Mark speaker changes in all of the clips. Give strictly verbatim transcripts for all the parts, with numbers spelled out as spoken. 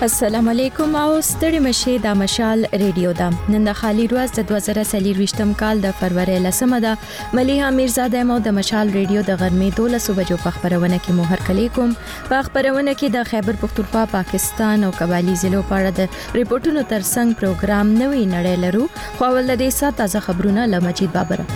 Speaker 1: السلام علیکم او ستړي مشه د مشال ریډیو دا نن د خالی ورځ د دوه زره څلور کال د فروری لسمه ده مليحه میرزاده مو د مشال ریډیو د غرمې دولس بجو په خبرونه کې مو هر کلی کوم په خبرونه کې د خیبر پختونخوا پاکستان او قبایلی ضلعو په اړه د ریپورتونو ترڅنګ پروګرام نوې نړۍ لرو خو ول د دې سات تازه خبرونه له مجید بابر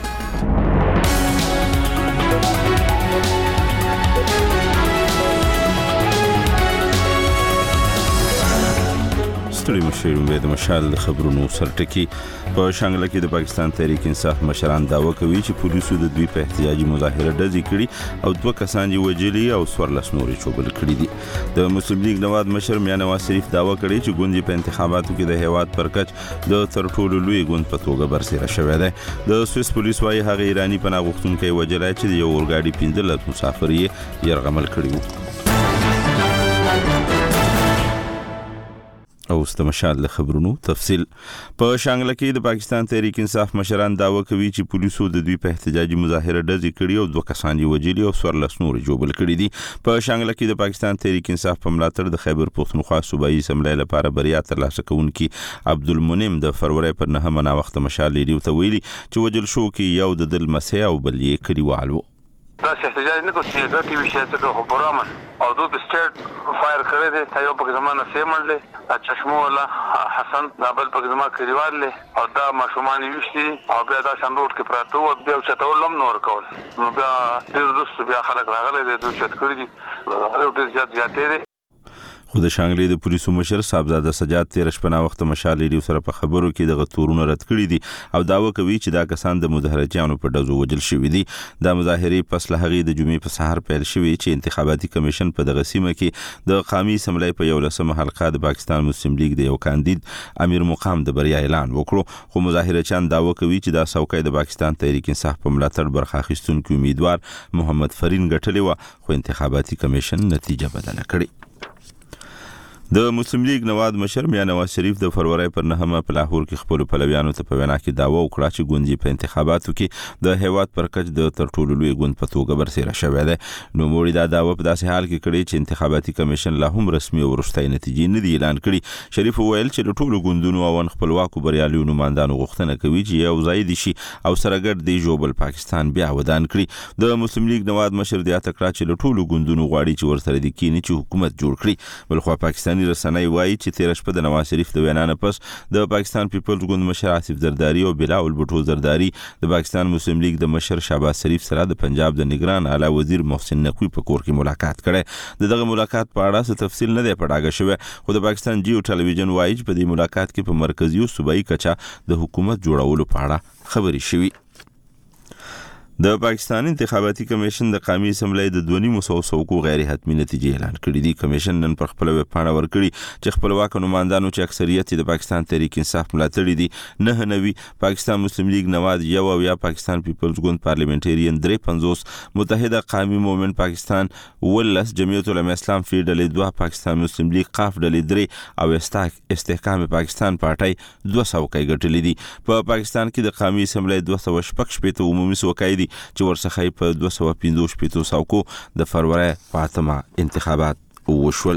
Speaker 2: ستړي مشرون به د مشال خبرونو سرټکی په شانګله کې د پاکستان تحریک انصاف مشران داوا کوي چې پولیسو د دوی په احتجاجي مظاهره ډزې کړي او دوه کسان یې وژلي او څوارلس نورې چوبل کړي دي د مسلم لیگ نواز مشر میاں نواز شریف داوا کړي چې ګوندې په انتخاباتو کې د هیواد پر کچ د تر ټولو لوی ګوند په توګه برسېره شوی دی د سویس پولیس وايي هغه ایرانی پناه غوښتونکي وژلای چې د یو اورګاډي پنځلس مسافر یې يرغمل کړي وو او استمشال له خبرونو تفصیل په شانګله کې د پاکستان تحریک انصاف مشران داوا کوي چې پولیسو د دوی په احتجاجي مظاهره ډزې کړي او دوه کسان یې وژلي او څوارلس نور جوړل کړي دي په شانګله کې د پاکستان تحریک انصاف په ملاتړ د خیبر پختونخوا صوبایي اسمبلی لپاره بریا ترلاسه کوونکي عبدالمنعم د فروری پر نهمه نا وخت مشال ریډیو ته ویلي چې وژل شو کې یو د دل مسیح او بل یې کړیوالو
Speaker 3: دا احتجاج نه کوي چې د ویشته ته خو برامن او دوی سټیټ فایر کړی دی ته یو په زمانه سیمل دی چشمو الله حسن نابل په زمانه کړیوال له او دا ماشومان ویشتي او بیا دا شاندوټ کې پراته او بیا چتولم نور کول نو بیا ډیر دوست بیا خلک راغلي دي دوی چت کړی دي هغه ډیر زیات زیاتې دي
Speaker 2: خو د شانګلې د پولیسو مشر صاحبزاده سجاد تیر شپه وخت مشال ریډیو سره په خبرو کې د غتورونو رد کړی دي او داوا کوي چې دا کسان د مظاهرچیانو په ډزو وجل شوی دي د مظاهرې پس له هغې د جمعې په سحر پیل شوی چې انتخاباتي کمیشن په دغه سیمه کې د قومي اسمبلی په یو لسمه حلقه د پاکستان مسلم لیگ د یو کاندید امیر مقام د بریا اعلان وکړو خو مظاهرچیان داوا کوي چې دا څوکۍ د پاکستان تحریک انصاف په ملاتړ برخه اخیستونکو امیدوار محمد فرین ګټلې و خو انتخاباتي کمیشن نتیجه بدله کړې د مسلم لیگ نواز مشر میاں نواز شریف د فروری پر نهمه په لاهور کې خپل پلویانو ته په وینا کې داوا وکړه چې ګوندې په انتخاباتو کې د هیواد پر کچ د تر ټولو لوی ګوند په توګه برسېره شوی دی نو موږ دا داوا په داسې حال کې کړی چې انتخاباتي کمیشن لا هم رسمي او وروستۍ نتیجې نه دی اعلان کړي شریف وویل چې د ټولو ګوندونو او خپلواکو بریالیو نمائندانو غوښتنه کوي چې یو ځای دي شي او سره ګډ دی جوړ پاکستان بیا ودان کړي د مسلم لیگ نواز مشر د اتکړه چې له ټولو ګوندونو غواړي چې ورسره د کینی چې حکومت جوړ کړي بلخو پاکستاني رسنۍ وایي چې تیر شپه د نواز شریف د وینا نه پس د پاکستان پیپلز ګوند مشر آصف زرداری او بلاول بټو زرداری د پاکستان مسلم لیگ د مشر شهباز شریف سره د پنجاب د نگران اعلی وزیر محسن نقوی په کور کې ملاقات کړي دغه ملاقات په اړه څه تفصیل نه دی پړاګه شوی خو د پاکستان جیو ټلویزیون وایي چې په دې ملاقات کې په مرکزی او صوبایي کچا د حکومت جوړولو په اړه خبرې شوې د پاکستان انتخاباتي کمیشن د قومي اسمبلی د دوه نیم سوه څوکو غیر حتمی نتیجې اعلان کړې دي کمیشن نن پر خپل ویب پاڼه ورکړي چې خپلواک نمائندانو چې اکثریت د پاکستان تحریک انصاف ملاتړي دي نه نوي پاکستان مسلم لیگ نواز یو او یا پاکستان پیپلز ګوند پارلیمنټریان درې پنځوس متحده قومي مومنت پاکستان ولس جمعیت العلماء اسلام فی ډلې دوه پاکستان مسلم لیگ قاف ډلې درې او استاک استحکام پاکستان پارټي دوه څوکۍ ګټلې دي په پاکستان کې د قومي اسمبلی دوه سوه شپږ شپېته عمومي څوکۍ دي چې ورڅخه په دوه سوه پنځوس شپېته څوکو د فروری په اتمه انتخابات وشول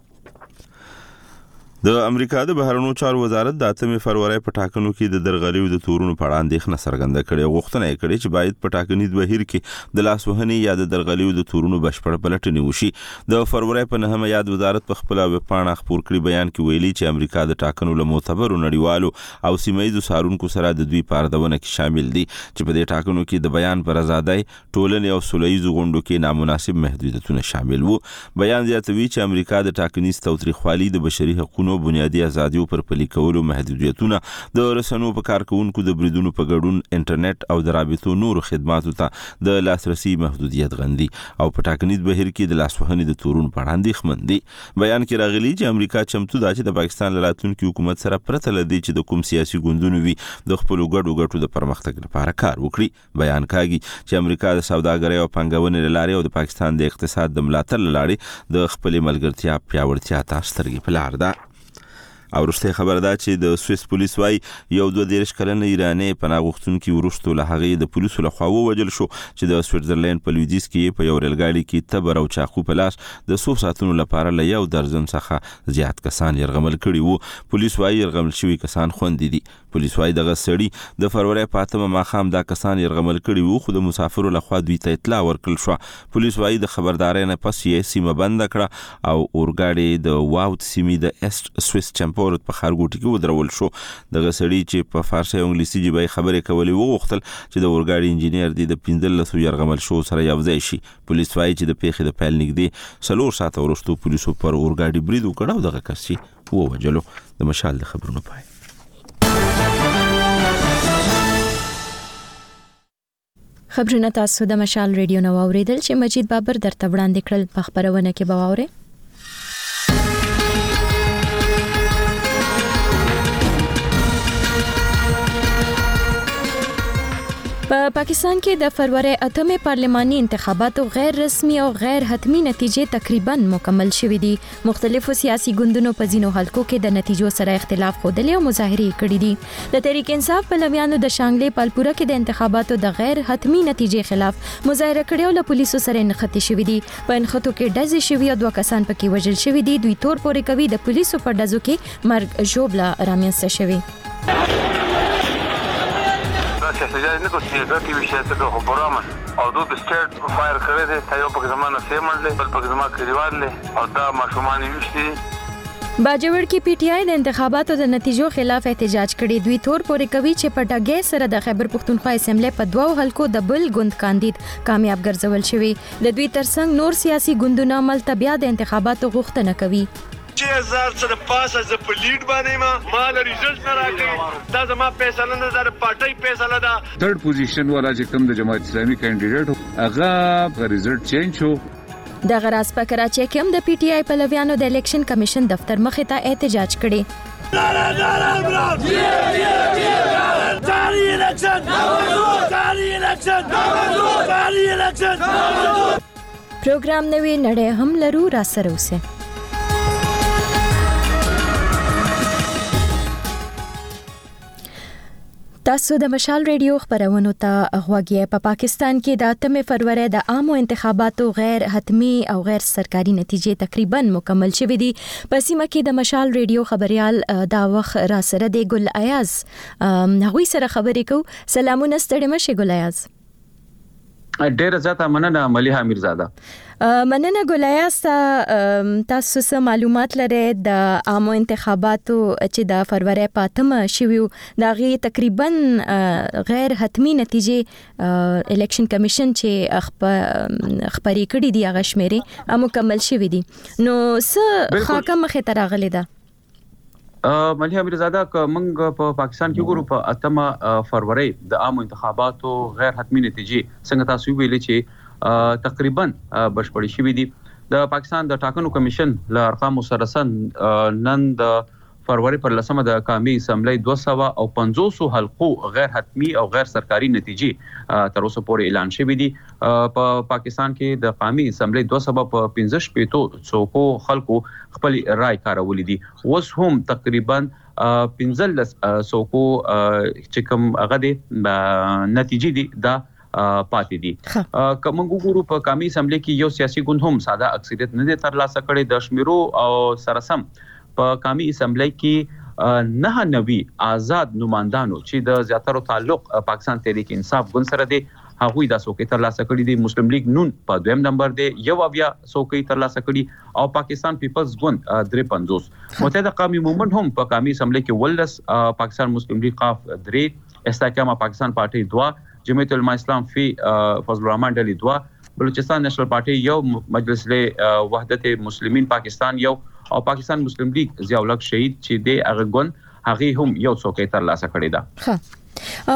Speaker 2: د امریکا د بهرنیو چارو وزارت د اتمې فروری په ټاکنو کې د درغلیو د تورونو په اړه اندېښنه څرګنده کړې غوښتنه یې کړې چې باید په ټاکنیز بهیر کې د لاسوهنې یا د درغلیو د تورونو بشپړ پلټنې وشي د فروری په نهمه یاد وزارت په خپل ویب پاڼه خپور کړي بیان کې ویلي چې امریکا د ټاکنو له معتبرو نړیوالو او سیمه‌ییزو څارونکو سره د دوی په ارزونه کې شامل دي چې په دې ټاکنو کې د بیان پر ازادۍ ټولنې او سوله‌ییزو غونډو کې نامناسب محدودیتونه شامل وو بیان زیاتوي چې امریکا د ټاکنیز تاوتریخوالي د بشري حقوقو بنیادي ازادیو پر پلي کولو محدودیتونه د رسنیو په کارکونکو د بریدونو په ګډون انټرنیټ او د رابطو نورو خدماتو ته د لاسرسي محدودیت غندي او په ټاکنیز بهیر کې د لاسوهنې د تورونو په اړه اندېښمن دي بیان کې راغلي چې امریکا چمتو ده چې د پاکستان له راتلونکي حکومت سره پرته له دې چې د کوم سیاسي ګوندونو وي د خپلو ګډو ګټو د پرمختګ لپاره کار وکړي بیان کاږي چې امریکا د سوداګرۍ او پانګونې له لارې او د پاکستان د اقتصاد د ملاتړ له لارې د خپلې ملګرتیا پیاوړتیا ته سترګې په لار ده او وروسته خبر ده چې د سویس پولیس وايي یو دوه دیرش کلن ایرانی پناه غوښتونکي وروسته له هغې د پولیسو لخوا ووژل شو چې د سویټزرلند په لویدیځ کې په یو ریلګاډي کې تبر او چاقو په لاس د څو ساعتونو لپاره له یو درجن څخه زیات کسان يرغمل کړي وو. پولیس وايي يرغمل شوي کسان خوندي دي. پولیس وايي دغه سړي د فروری په اتمه ماښام دا کسان يرغمل کړي وو خو د مسافرو لخوا دوی ته اطلاع ورکړل شو. پولیس وايي د خبردارۍ نه پس یې سیمه بند کړه او اورګاډي د واوت سیمې د ایست سویس چمپورت په خارګوټي کې ودرول شو. دغه سړي چې په فارسي او انګلیسي ژبه خبرې کولې وغوښتل چې د اورګاډي انجینیر دی د پنځلسو يرغمل شو سره یوځای شي. پولیس وايي چې د پیښې د پیل نږدې څلور ساعته وروسته پولیسو پر اورګاډي برید وکړ او دغه کس یې ووژلو. د مشال د خبرونو پای.
Speaker 1: خبرونه تاسو د مشال ریډیو نو اوریدل چې مجید بابر درته وړاندې کړل. په خبرونه کې به واورئ په پا پاکستان کې د فروری اتمه پارلماني انتخاباتو غیر رسمي او غیر حتمی نتیجې تقریبا مکمل شوې دي. مختلفو سیاسي ګوندونو په ځینو حلقو کې د نتیجو سره اختلاف خوده او مظاهرې کړې دي. د تحریک انصاف پلویانو د شانګلې پالپوره کې د انتخاباتو د غیر حتمی نتیجې خلاف مظاهره کړې او له پولیسو سره نښتې شوې دي. په نښتو کې ډزې شوې او دوه کسان پکې وژل شوي دي. دوی تور پورې کوي د پولیسو په ډزو کې مرګ ژوبله رامنځته شوې.
Speaker 3: احتجاج نه کوي چې ګټي وشي ته خو برامن او دوی سټیټ فایر کړی دی ته یو په زمانه سیمړل بل په زمانه کلیوال او دا ماشومان وشتي.
Speaker 1: باجوړ کې پی ټی آی د انتخاباتو د نتیجو خلاف احتجاج کړي. دوی تور پورې کوي چې په ټاګې سره د خیبر پښتونخوا اسمبلی په دوو حلقو د بل ګوند کاندید کامیاب ګرځول شوی. د دوی ترڅنګ نور سیاسي ګوندونه عمل تبیا د انتخاباتو غوښتنه کوي.
Speaker 4: چې هزار څه د پاسه ز په لیډ باندې ما مال ریزلټ نه راکړي دا زما فیصله نه ده پارټي فیصله ده.
Speaker 5: تھرد پوزیشن والا چې کوم د جماعت اسلامي کینډیډیټ هغه په ریزلټ چینج شو.
Speaker 1: د غراس په کراچۍ کې هم د پی ټی آی پلویانو د الیکشن کمیشن دفتر مخې ته احتجاج کړي.
Speaker 6: نارا نارا برام جی جی جی جاری الیکشن جاری الیکشن جاری الیکشن
Speaker 1: پروګرام نوې نړۍ هم لرو را سره اوسه. تاسو د مشال ریډیو خبرونو ته غوږی. په پاکستان کې د اتمه فروری د عامو انتخاباتو غیر حتمی او غیر سرکاري نتیجې تقریبا مکمل شوې دي. په سیمه کې د مشال ریډیو خبريال دا وخت را سره دی ګل ایاز. هغوی سره خبرې کو. سلامونه ستړي مشه ګل ایاز.
Speaker 7: ډېر زیاته مننه ملیحه میرزاده.
Speaker 1: مننه ګل ایاز. تاسو څه معلومات لرئ د عامو انتخاباتو چې د فروری په اتمه شوي د هغې تقریبا غیر حتمی نتیجې الیکشن کمیشن چې خپرې کړي دي هغه شمیرې مکمل شوي دي. نو څه خاکه مخې ته راغلې ده؟
Speaker 7: ملیحه میرزاده که موږ په پاکستان کې ګورو په اتمه فروری د عامو انتخاباتو غیر حتمی نتیجې څنګه تاسو ویلي چې تقریبا بشپړې شوې دي. د پاکستان د ټاکنو کمیشن له ارقامو سره سن نن د فروری پر لسمه د قومي اسمبلی دوه سوه او پنځوس حلقو غیر حتمی او غیر سرکاري نتیجې تر اوسه پورې اعلان شوې دي. په پاکستان کې د قومي اسمبلی دوه سوه په پنځه شپېتو څوکو خلکو خپل رائے کارولې دي. اوس هم تقریبا پنځلس څوکو چې کوم هغه دي نتیجې دي دا پاتې دي. کوم وګورو په قومي اسمبلی کې یو سیاسي ګوند هم ساده اکثریت نه ترلاسه کړي. د شمیرو او سرسم په قومي اسمبلی کې نه نوي آزاد نمائندانو چې د زیاترو تعلق پاکستان تحریک انصاف ګوند سره دی هغوی دا څوکۍ ترلاسه کړي دي. مسلم لیگ نون په دویم نمبر دی یو اویا څوکۍ ترلاسه کړي او پاکستان پیپلز ګوند درې پنځوس. متحده قومي مومنت هم په قومي اسمبلی کې ولس، پاکستان مسلم لیگ قاف درې، استحکام پاکستان پارټي دوه، جمعیت العلماء اسلام فی فضل الرحمن ډلې دوه، بلوچستان نیشنل پارټي یو، مجلس وحدت مسلمین پاکستان یو او پاکستان مسلم لیگ ضیاء الحق شهید چې د هغه ګوند هغه هم یو څوکۍ ترلاسه کړې ده.
Speaker 1: او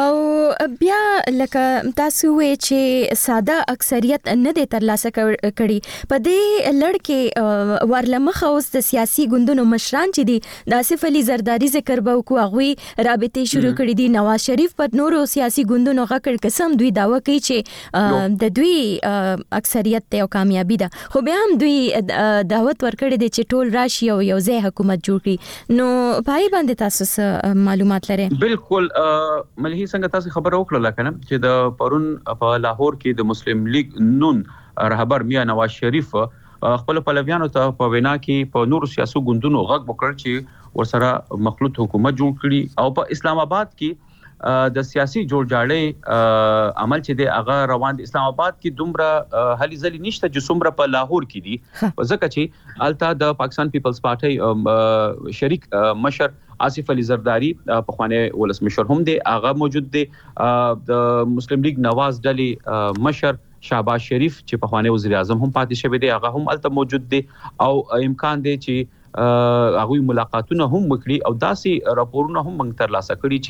Speaker 1: بیا لکه تاسو وې چې ساده اکثریت نه د ترلاسه کړي په دې لړ کې ورلمخه اوس د سیاسي ګوندونو مشران چې دي د آصف علي زرداری ذکر به وکړو هغوی رابطې شروع کړي دي. نواز شریف پر نورو سیاسي ګوندونو غکړ قسم دوی داوا کوي چې د دوی اکثریت ته کامیابی ده خو بیا هم دوی دعوت ورکړي دي چې ټول راشي او یو ځای حکومت جوړ کړي. نو پای باندې تاسو معلومات لرئ؟
Speaker 7: بالکل ملهي څنګه تاسو خبر وکړه کنه چې د پرون په لاهور کې د مسلم لیگ نون رهبر میا نواز شریف خپل پلویانو ته په وینا کې په نورو سیاسي ګوندونو غږ وکړ چې ورسره مخلوط حکومت جوړ کړي او په اسلام آباد کې د سیاسي جوړجاړي عمل چې دی هغه روان دي. اسلام آباد کې دومره هلي ځلي نشته چې څومره په لاهور کې دي ځکه چې الته د پاکستان پیپلز پارټي شریک مشر آصف علي زرداری په خوانه ولسمشر هم دی هغه موجود دی. د مسلم لیگ نواز ډلې مشر شهباز شریف چې په خوانه وزیر اعظم هم پاتې شوی دی هغه هم الته موجود دی او امکان دی چې هغه ملاقاتونه هم وکړي او داسې راپورونه هم موږ ترلاسه کړي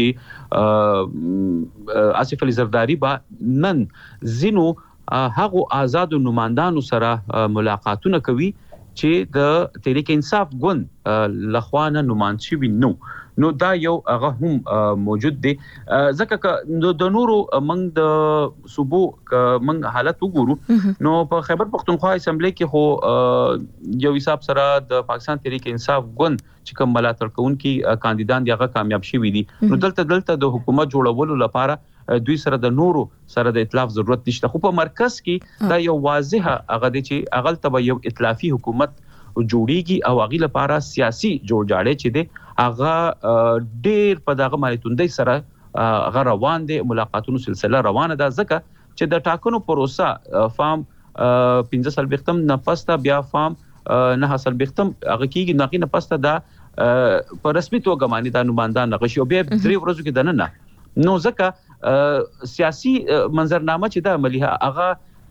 Speaker 7: چې آصف علي زرداری با نن زینو هغه آزاد نمائندانو سره ملاقاتونه کوي چې د تحریک انصاف ګوند لخوانه نمائند شوي نو نو دا یو هغه هم موجود دی. ځکه د نورو موږ د صوبو موږ حالت وګورو نو په خیبر پختونخوا اسمبلی کې هو یو حساب سره د پاکستان تحریک انصاف ګوند چې کوم ملاتړ کوونکي کاندیدان دی هغه کامیاب شوي دي. نو دلته دلته د حکومت جوړولو لپاره دوی سره د نورو سره د ائتلاف ضرورت نشته خو په مرکز کې دا یو واضحه هغه دی چې اغل تبع یو ائتلافي حکومت جوړیږي او هغه لپاره سیاسي جوړجاړي چې دی هغه ډېر په دغه مالتوندۍ سره هغه روان دي ملاقاتونو سلسله روانه ده ځکه چې د ټاکنو پروسه فام پنځه سال وختم نه پسته بیا فام نه حاصل وختم هغه کیږي نه نه پسته دا په رسمي توګه باندې د نمائندان نغشي او بیا درې ورځې کې دنه نه نو ځکه سیاسي منظرنامه چې د عملیه هغه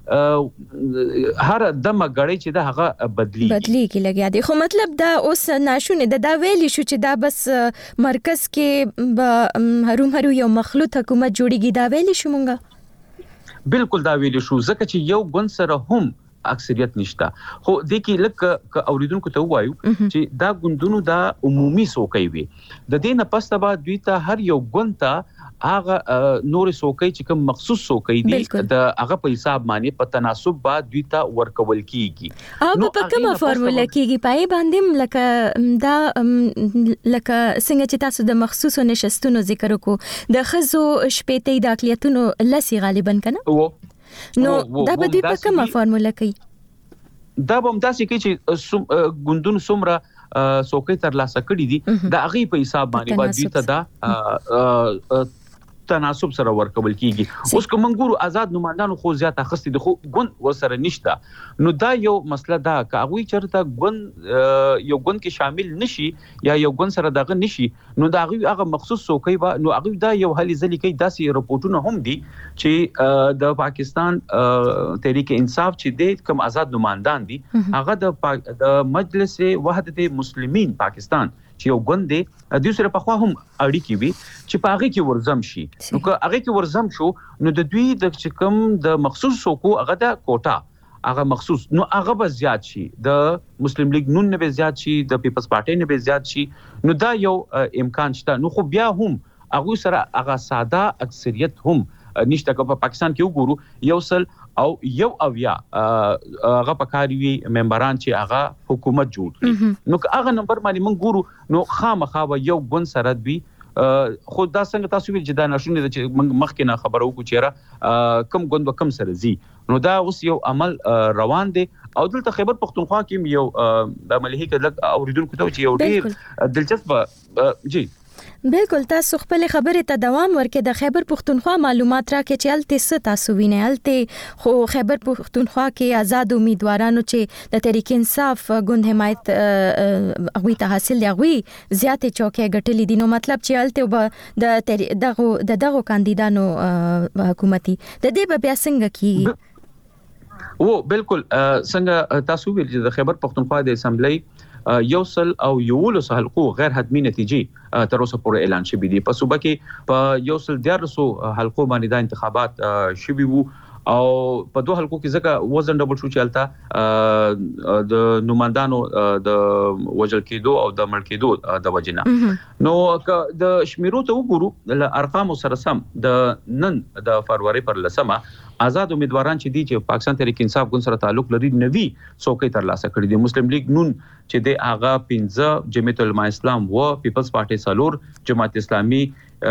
Speaker 7: هر دمه غړی چې دا هغه بدلی
Speaker 1: بدلی کې لګیا دي خو مطلب دا اوس ناشونه ده دا ویلی شو چې دا بس مرکز کې به هروم هرو یو مخلوط حکومت جوړیږي دا ویلی شو مونږه
Speaker 7: بالکل دا ویلی شو ځکه چې یو ګوند سره هم اکثریت نشته خو د کې لکه اوریدونکو ته وایو چې دا ګوندونو دا عمومي سوکې وي د دې نه پسته بعد دوی ته هر یو ګوند ته هغه نور سوکې چې کوم مخصوص سوکې دي د هغه په حساب باندې په تناسب بعد دوی ته ورکول کیږي
Speaker 1: او په کومه فارموله کیږي پای باندې لکه دا لکه څنګه چې تاسو د مخصوصو نشستونو ذکر وکړو د خزو شپېتې د اقلیتونو لسی غالبا کنه نو دا به دوی په کومه فارموله کوي
Speaker 7: دا به هم داسې کوي چې ګوندونو څومره سوکې ترلاسه کړي دي د هغې په حساب باندې به دوی ته دا تناسب سره ورکول کیږي اوس کوم ګورو آزاد نمائندانو خو زیات اخستي د خو ګوند ورسره نشته نو دا یو مسله ده که هغه چرته ګوند یو ګوند کې شامل نشي یا یو ګوند سره دغه نشي نو دا هغه مخصوص سوکې به نو هغه دا یو هلي ځلې کوي داسې رپورټونه هم دي چې د پاکستان تحریک انصاف چې د کوم آزاد نمائندان دي هغه د مجلس وحدت مسلمین پاکستان چې یو ګوند دی د سره په خوا هم اړیکې وي چې په هغه کې ورزم شي نو که هغه کې ورزم شو نو د دوی د چکم د مخصوص سوکو هغه د کوټا هغه مخصوص نو هغه به زیات شي د مسلم لیگ نون نه به زیات شي د پیپلز پارټي نه به زیات شي نو دا یو امکان شته نو خو بیا هم هغه سره هغه ساده اکثریت هم نشته که په پاکستان کې وګورو یو سل او یو اویا هغه پکاري وي ممبران چې هغه حکومت جوړ کړي نو که هغه نمبر باندې موږ ګورو نو خامخا به یو ګوند سره دوی خو دا څنګه تاسو ویل چې دا نشونه چې موږ مخکې نه خبرو کو چیرې کم ګوند به کم سره زی نو دا اوس یو عمل روان دی او دلته خیبر پختونخوا کې یو د ملهي کې اوریدونکو ته چې یو ډیر دلچسپ جی
Speaker 1: بالکل تاسو خپل خبره ته دوام ورکې د خیبر پختونخوا معلومات راکې چې الته څه تاسو وینئ الته خو خیبر پختونخوا کې آزاد امیدوارانو چې د تحریک انصاف ګوند حمایت هغوی ته حاصل دی هغوی زیاتې چوکۍ ګټلې دي نو مطلب چې الته به د دغو د دغو کاندیدانو حکومتي د دې به بیا څنګه کیږي
Speaker 7: و بالکل څنګه تاسو ویل چې د خیبر پختونخوا د اسمبلی یو سل او یولس حلقو غیر حتمی نتیجې تر اوسه پورې اعلان شوې دي. په صوبه کې په یو سل دیارلسو حلقو باندې د انتخابات شوي وو او په دوه حلقو کې ځکه وزن ډبل شو چې الته د نوماندانو د وجل کېدو او د مړ کېدو د وجنه. نو د شمیرو ته وګورو ل ارقام سره سم د نن د فروری پر لسمه آزاد امیدواران چې دي چې پاکستان تحریک انصاف ګوند سره تعلق لري نوي څوکۍ ترلاسه کړې دي. مسلم لیگ نون چې د هغه پنځه، جمعیت العلماء اسلام و، پیپلز پارټي څلور، جماعت اسلامي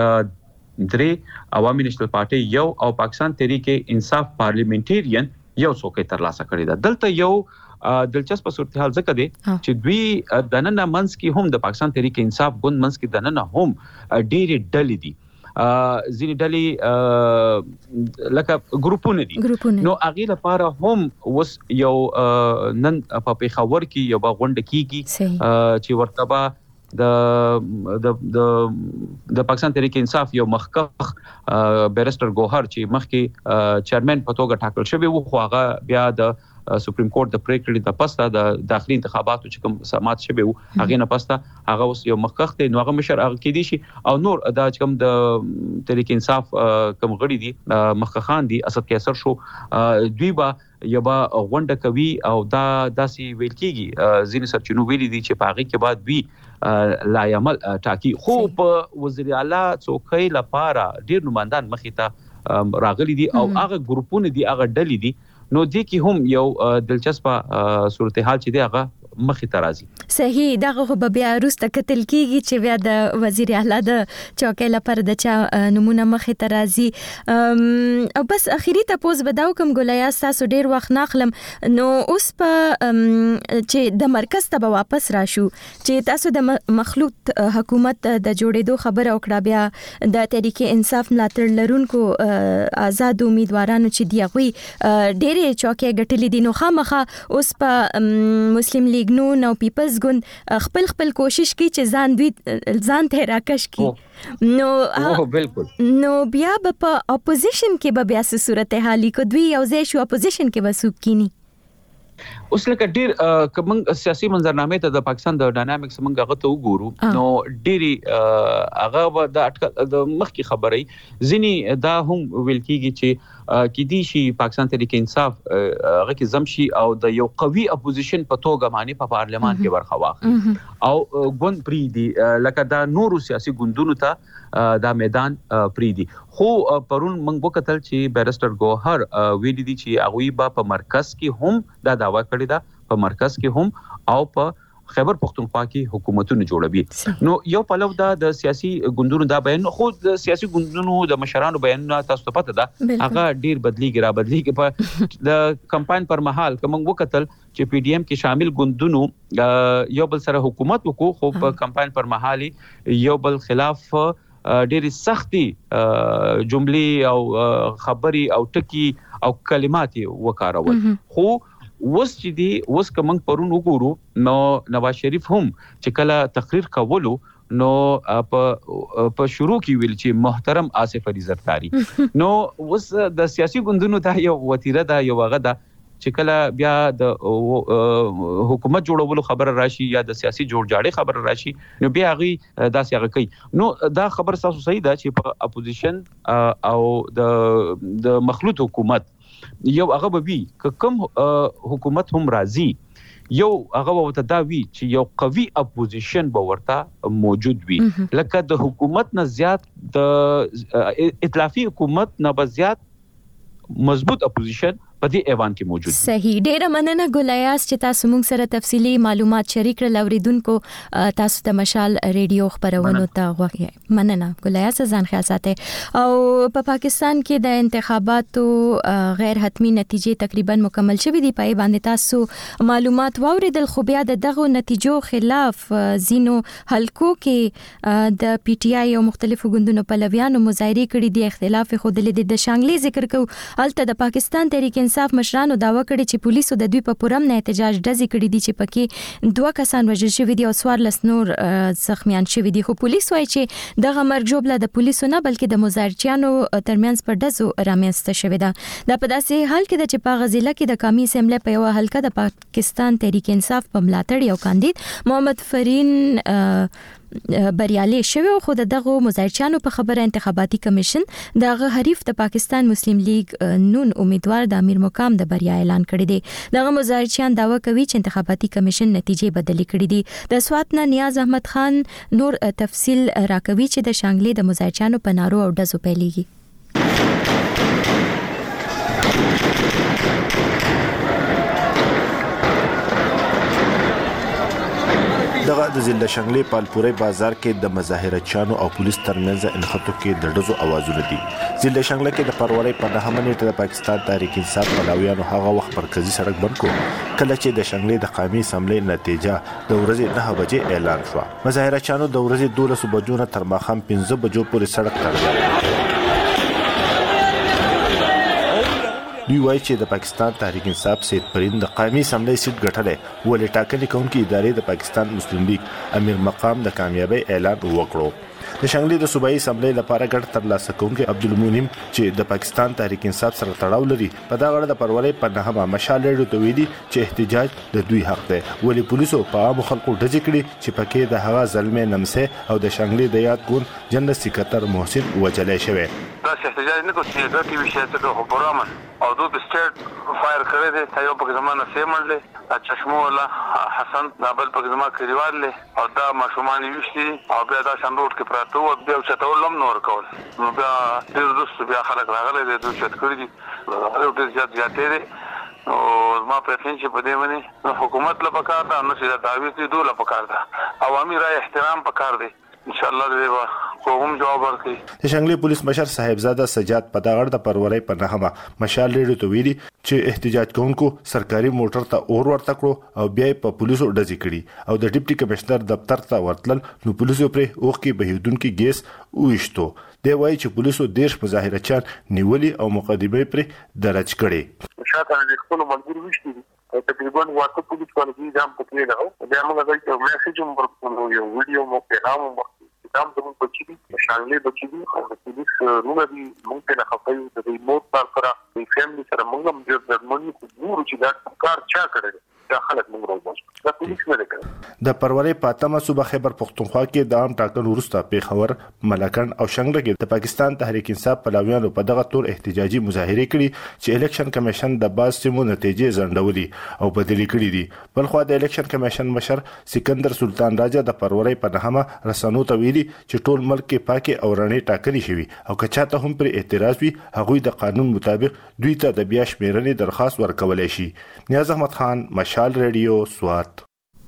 Speaker 7: درې، عوامي نېشنل پارټي یو او پاکستان تحریک انصاف پارلیمنټیرین یو څوکۍ ترلاسه کړې ده. دلته یو دلچسپ صورتحال ځکه دی چې دوی د نن منځ کې هم د پاکستان تحریک انصاف ګوند منځ کې د نن هم ډېرې ډلې دي، ځینې ډلې لکه ګروپونه دي. نو هغې لپاره هم اوس یو نن په پېښور کې یو به غونډه کېږي چې ورته به د د د د پاکستان تحریک انصاف یو مخکخ بیرسټر ګوهر چې مخکې چیرمن په توګه ټاکل شوی وو، خو هغه بیا د سپریم کورټ د پریکړې د پسته د داخلي انتخاباتو چې کوم سمات شوی وو هغه نه پسته هغه اوس یو مخکخ دی. نو هغه مشر هغه کې دي شي او نور دا چې کوم د تحریک انصاف کوم غړي دي مخکخان دي اسد کیسر شو دوی با یبا غونډه کوي او دا داسي ویل کیږي ځینې سرچینو ویلي دي چې په هغه کې بعد وی لا عمل ټاکی. خو په وزیر اعلی څوکۍ لپاره ډیر نمائندان مخې ته راغلي دي او هغه ګروپونه دي، هغه ډلې دي. نو دې کې هم یو دلچسپه صورتحال چې دی هغه مخې ته راځي.
Speaker 1: صحیح، دغه خو بیا وروسته کتل کیږي چې بیا د وزیر اعلی د چوکۍ لپاره د چا نمونه مخې ته راځي. او بس اخیری تاسو بداو کوم ګولیا تاسو ډیر وخت ناخلم، نو اوس په چې د مرکز ته واپس راشو چې تاسو د مخلوط حکومت د جوړېدو خبره وکړه، بیا د تحریک انصاف ملاتړ لرونکو آزاد امیدوارانو چې دی غوي ډېرې چوکۍ ګټلې دي، نو خامخا اوس په مسلم لیگ نون او پیپلز ګوند خپل خپل کوشش کوي چې ځان دوی ځان ته راکش کی. نو
Speaker 7: او بالکل
Speaker 1: نو بیا په اپوزیشن کې به بیا څه صورتحال کو دوی او زه شو اپوزیشن کې وسوب کینی.
Speaker 7: اوس لکه ډیر کوم سیاسي منظرنامه ته د پاکستان د ډاینامیکس موږ هغه ته وګورو نو ډيري هغه د اټکل د مخکي خبرې ځنی دا هم ویل کیږي چې کې دي شي پاکستان تحریک انصاف هغه کې زمشي او د یو قوي اپوزیشن په توګه باندې په پارلمان کې برخه واخلي او ګوند پری دي لکه دا نورو سیاسي ګوندونو ته دا میدان پری دي. خو پرون موږ وکتل چې بیرسټر ګوهر ویلي دي چې هغه به په مرکز کې هم دا داوا کړی دا په مرکز کې هم او په خیبر پختونخوا کې حکومتونه جوړوي. نو یو پلو دا د سیاسي ګوندونو دا بیان، خو د سیاسي ګوندونو د مشرانو بیانونه تاسو ته پته ده هغه ډیر بدلیږي را بدلیږي. په د کمپاین پر مهال کوم وکتل چې پی ډی ایم کې شامل ګوندونو یو بل سره حکومت وکړو، خو په کمپاین پر مهال یو بل خلاف ډېری سختي جملې او خبري او ټکی او کلمات وکارول. خو وس چې دی وس کوم پرون وګورو نو نواز شریف هم چې کله تقریر کولو نو په په شروع کې ویل چې محترم آصف علي زرداری نو وس د سیاسي ګوندونو ته یو وتیره ده یو هغه ده چې کله بیا د حکومت جوړولو خبر راشي یا د سیاسي جوړجاړي خبر راشي نو بیا هغه داسې هغه کوي. نو دا خبر تاسو صحیح ده چې په اپوزیشن او د د مخلوط حکومت یو هغه به وي کوم حکومت هم راځي یو هغه ورته دا وی چې یو قوي اپوزیشن به ورته موجود وي، لکه د حکومت نه زیات د ائتلافي حکومت نه به زیات مضبوط اپوزیشن په دې ایوان کې موجود.
Speaker 1: صحیح، ډیره مننه ګولیاس چې تاسو موږ سره تفصیلی معلومات شریک کړل. اوریدونکو تاسو د مشال ریډیو خبرونو ته غوښه مننه ګولیاس، ځان ښه ساتئ. او په پاکستان کې د انتخاباتو غیر حتمی نتیجې تقریبا مکمل شوې دي، پای باندې تاسو معلومات واوریدل. خو بیا دغه نتیجو خلاف زینو حلقو کې د پی ټی آی او مختلفو ګوندونو پلویانو مظاهره کړې دي، اختلاف خو د شانګلې ذکر کو. الته د پاکستان تحریک انصاف مشرانو داوا کړی چې پولیسو د دوی په پرم نه احتجاج ډزې کړې دي چې پکې دوه کسان وژل شوي دي او څوارلس نور زخمیان شوي دي. خو پولیس وایي چې دغه مرګ ژوبله د پولیسو نه بلکې د مظاهرچیانو ترمنځ په ډزو رامنځته شوې ده. دا په داسې حال کې ده چې په غزیله کې د قومي اسمبلی په یوه حلقه د پاکستان تحریک انصاف په ملاتړ یو کاندید محمد فرین بریالي شوی خو دغه مظاهرچیانو په خبره انتخاباتي کمیشن دغه حریف د پاکستان مسلم لیگ نون امیدوار د امیر مقام د بریا اعلان کړی دی. دغه مظاهرچیان داوا کوي چې انتخاباتي کمیشن نتیجې بدلی کړې دي. د سوات نه نیاز احمد خان نور تفصیل راکوي چې د شانګلې د مظاهرچیانو په نارو او ډزو پیلېږي.
Speaker 8: دغه د ضلع شانګلې پالپورې بازار کې د مظاهرچیانو او پولیس ترمنځ انخټو کې د ډزو اوازونه دي. ضلع شانګلې کې د فروری په نهمه نیټه د پاکستان تحریک انصاف پلویانو هغه وخت مرکزی سړک بند کړ کله چې د شانګلې د قومي اسمبلی نتیجه د ورځې نه بجې اعلان شو. مظاهرچیانو د ورځې دولس بجو نه تر ماښام پنځه بجو پورې سړک تړلی. دوی وایي چې د پاکستان تحریک انصاف سید پرین د قومي اسمبلی سیټ ګټلې ولې ټاکنې کوونکې ادارې د پاکستان مسلم لیگ امیر مقام د کامیابی اعلان وکړو. د شانګلې د صوبایي اسمبلی لپاره ګټ ترلاسه کوونکی عبدالمنعم چې د پاکستان تحریک انصاف سره تړاو لري په دا غړ د پروري په نهمه مشال لري ته ویلي چې احتجاج د دوی حق دی ولې پولیسو په عام خلکو ډزې کړي چې پکې د هغه ظلمه نمسه او د شانګلې د یاد ګون جنرال سکرټر محسن وجلې شوی.
Speaker 3: دا احتجاج نه کوي چې د ټي وي شته خو پرامن او دوی په سټیټ فایر کړی دی ته یو په زمانه سیمړل چشمو الله حسن نابل په زما کلیوال له او دا ماشومان وشتي او بیا دا شاندوټ کې پراته او بیا چتولم نور کول نو بیا ډیر دوست بیا خلک راغلي دي دوی چت کړی دي او ډیر زیات زیاتې دي او ما په فین چې په دې باندې حکومت له پکار ده نو چې دا تعویض دي دوله پکار ده عوامي رائے احترام پکار دی ان شاء الله دې کوم جواب ورکړي.
Speaker 8: د شانګلې پولیس مشر صاحبزاده سجاد په دغړ د پروري په نهمه مشال لري ته ویلي چې احتجاج کوونکو سرکاري موټر ته اور ورته کړو او بیا په پولیسو ډزې کړي او د ډیپټي کمشنر دفتر ته ورتلل نو پولیسو پرې اوخ کې بهیدونکو ګیس وښتو. دی وایي چې پولیسو دیش مظاهرچیان نیولي او مقدمه پرې درج کړي.
Speaker 3: شاته د خپل ملګرو وشتي تقریبا واټو پولیس باندې ځام پکې نه بیا موږ دا یو میسج هم ورکړو یو ویډیو مو پیغام هم دام زمون بچی دي شانګلې بچی دي او د پولیس روغه دي موږ ته نه خپل د ریموټ کار سره د فیملی سره موږ هم د درمنې ګورو چې دا کار چا کړی دا خلک موږ راوځو دا پولیس نه کوي.
Speaker 8: د پروري پاتمه صوبه خیبر پختونخوا کې د عام ټاکنو وروسته پیښور ملکن او شنګله کې د پاکستان تحریک انصاف پلویانو په دغه تور احتجاجي مظاهره کړي چې الیکشن کمیشن د باز سیمو نتیجې ځنډولي او بدلی کړي دي. بلخو د الیکشن کمیشن مشر سکندر سلطان راجا د پروري په نهمه رسنو ته ویلي چې ټول ملک کې پاکي او رڼې ټاکنې شوي او که چاته هم پر اعتراض وي هغوی د قانون مطابق دوی ته د بیا شمیرنې درخواست ورکولای شي. نیاز احمد خان مشال ریډیو سوات.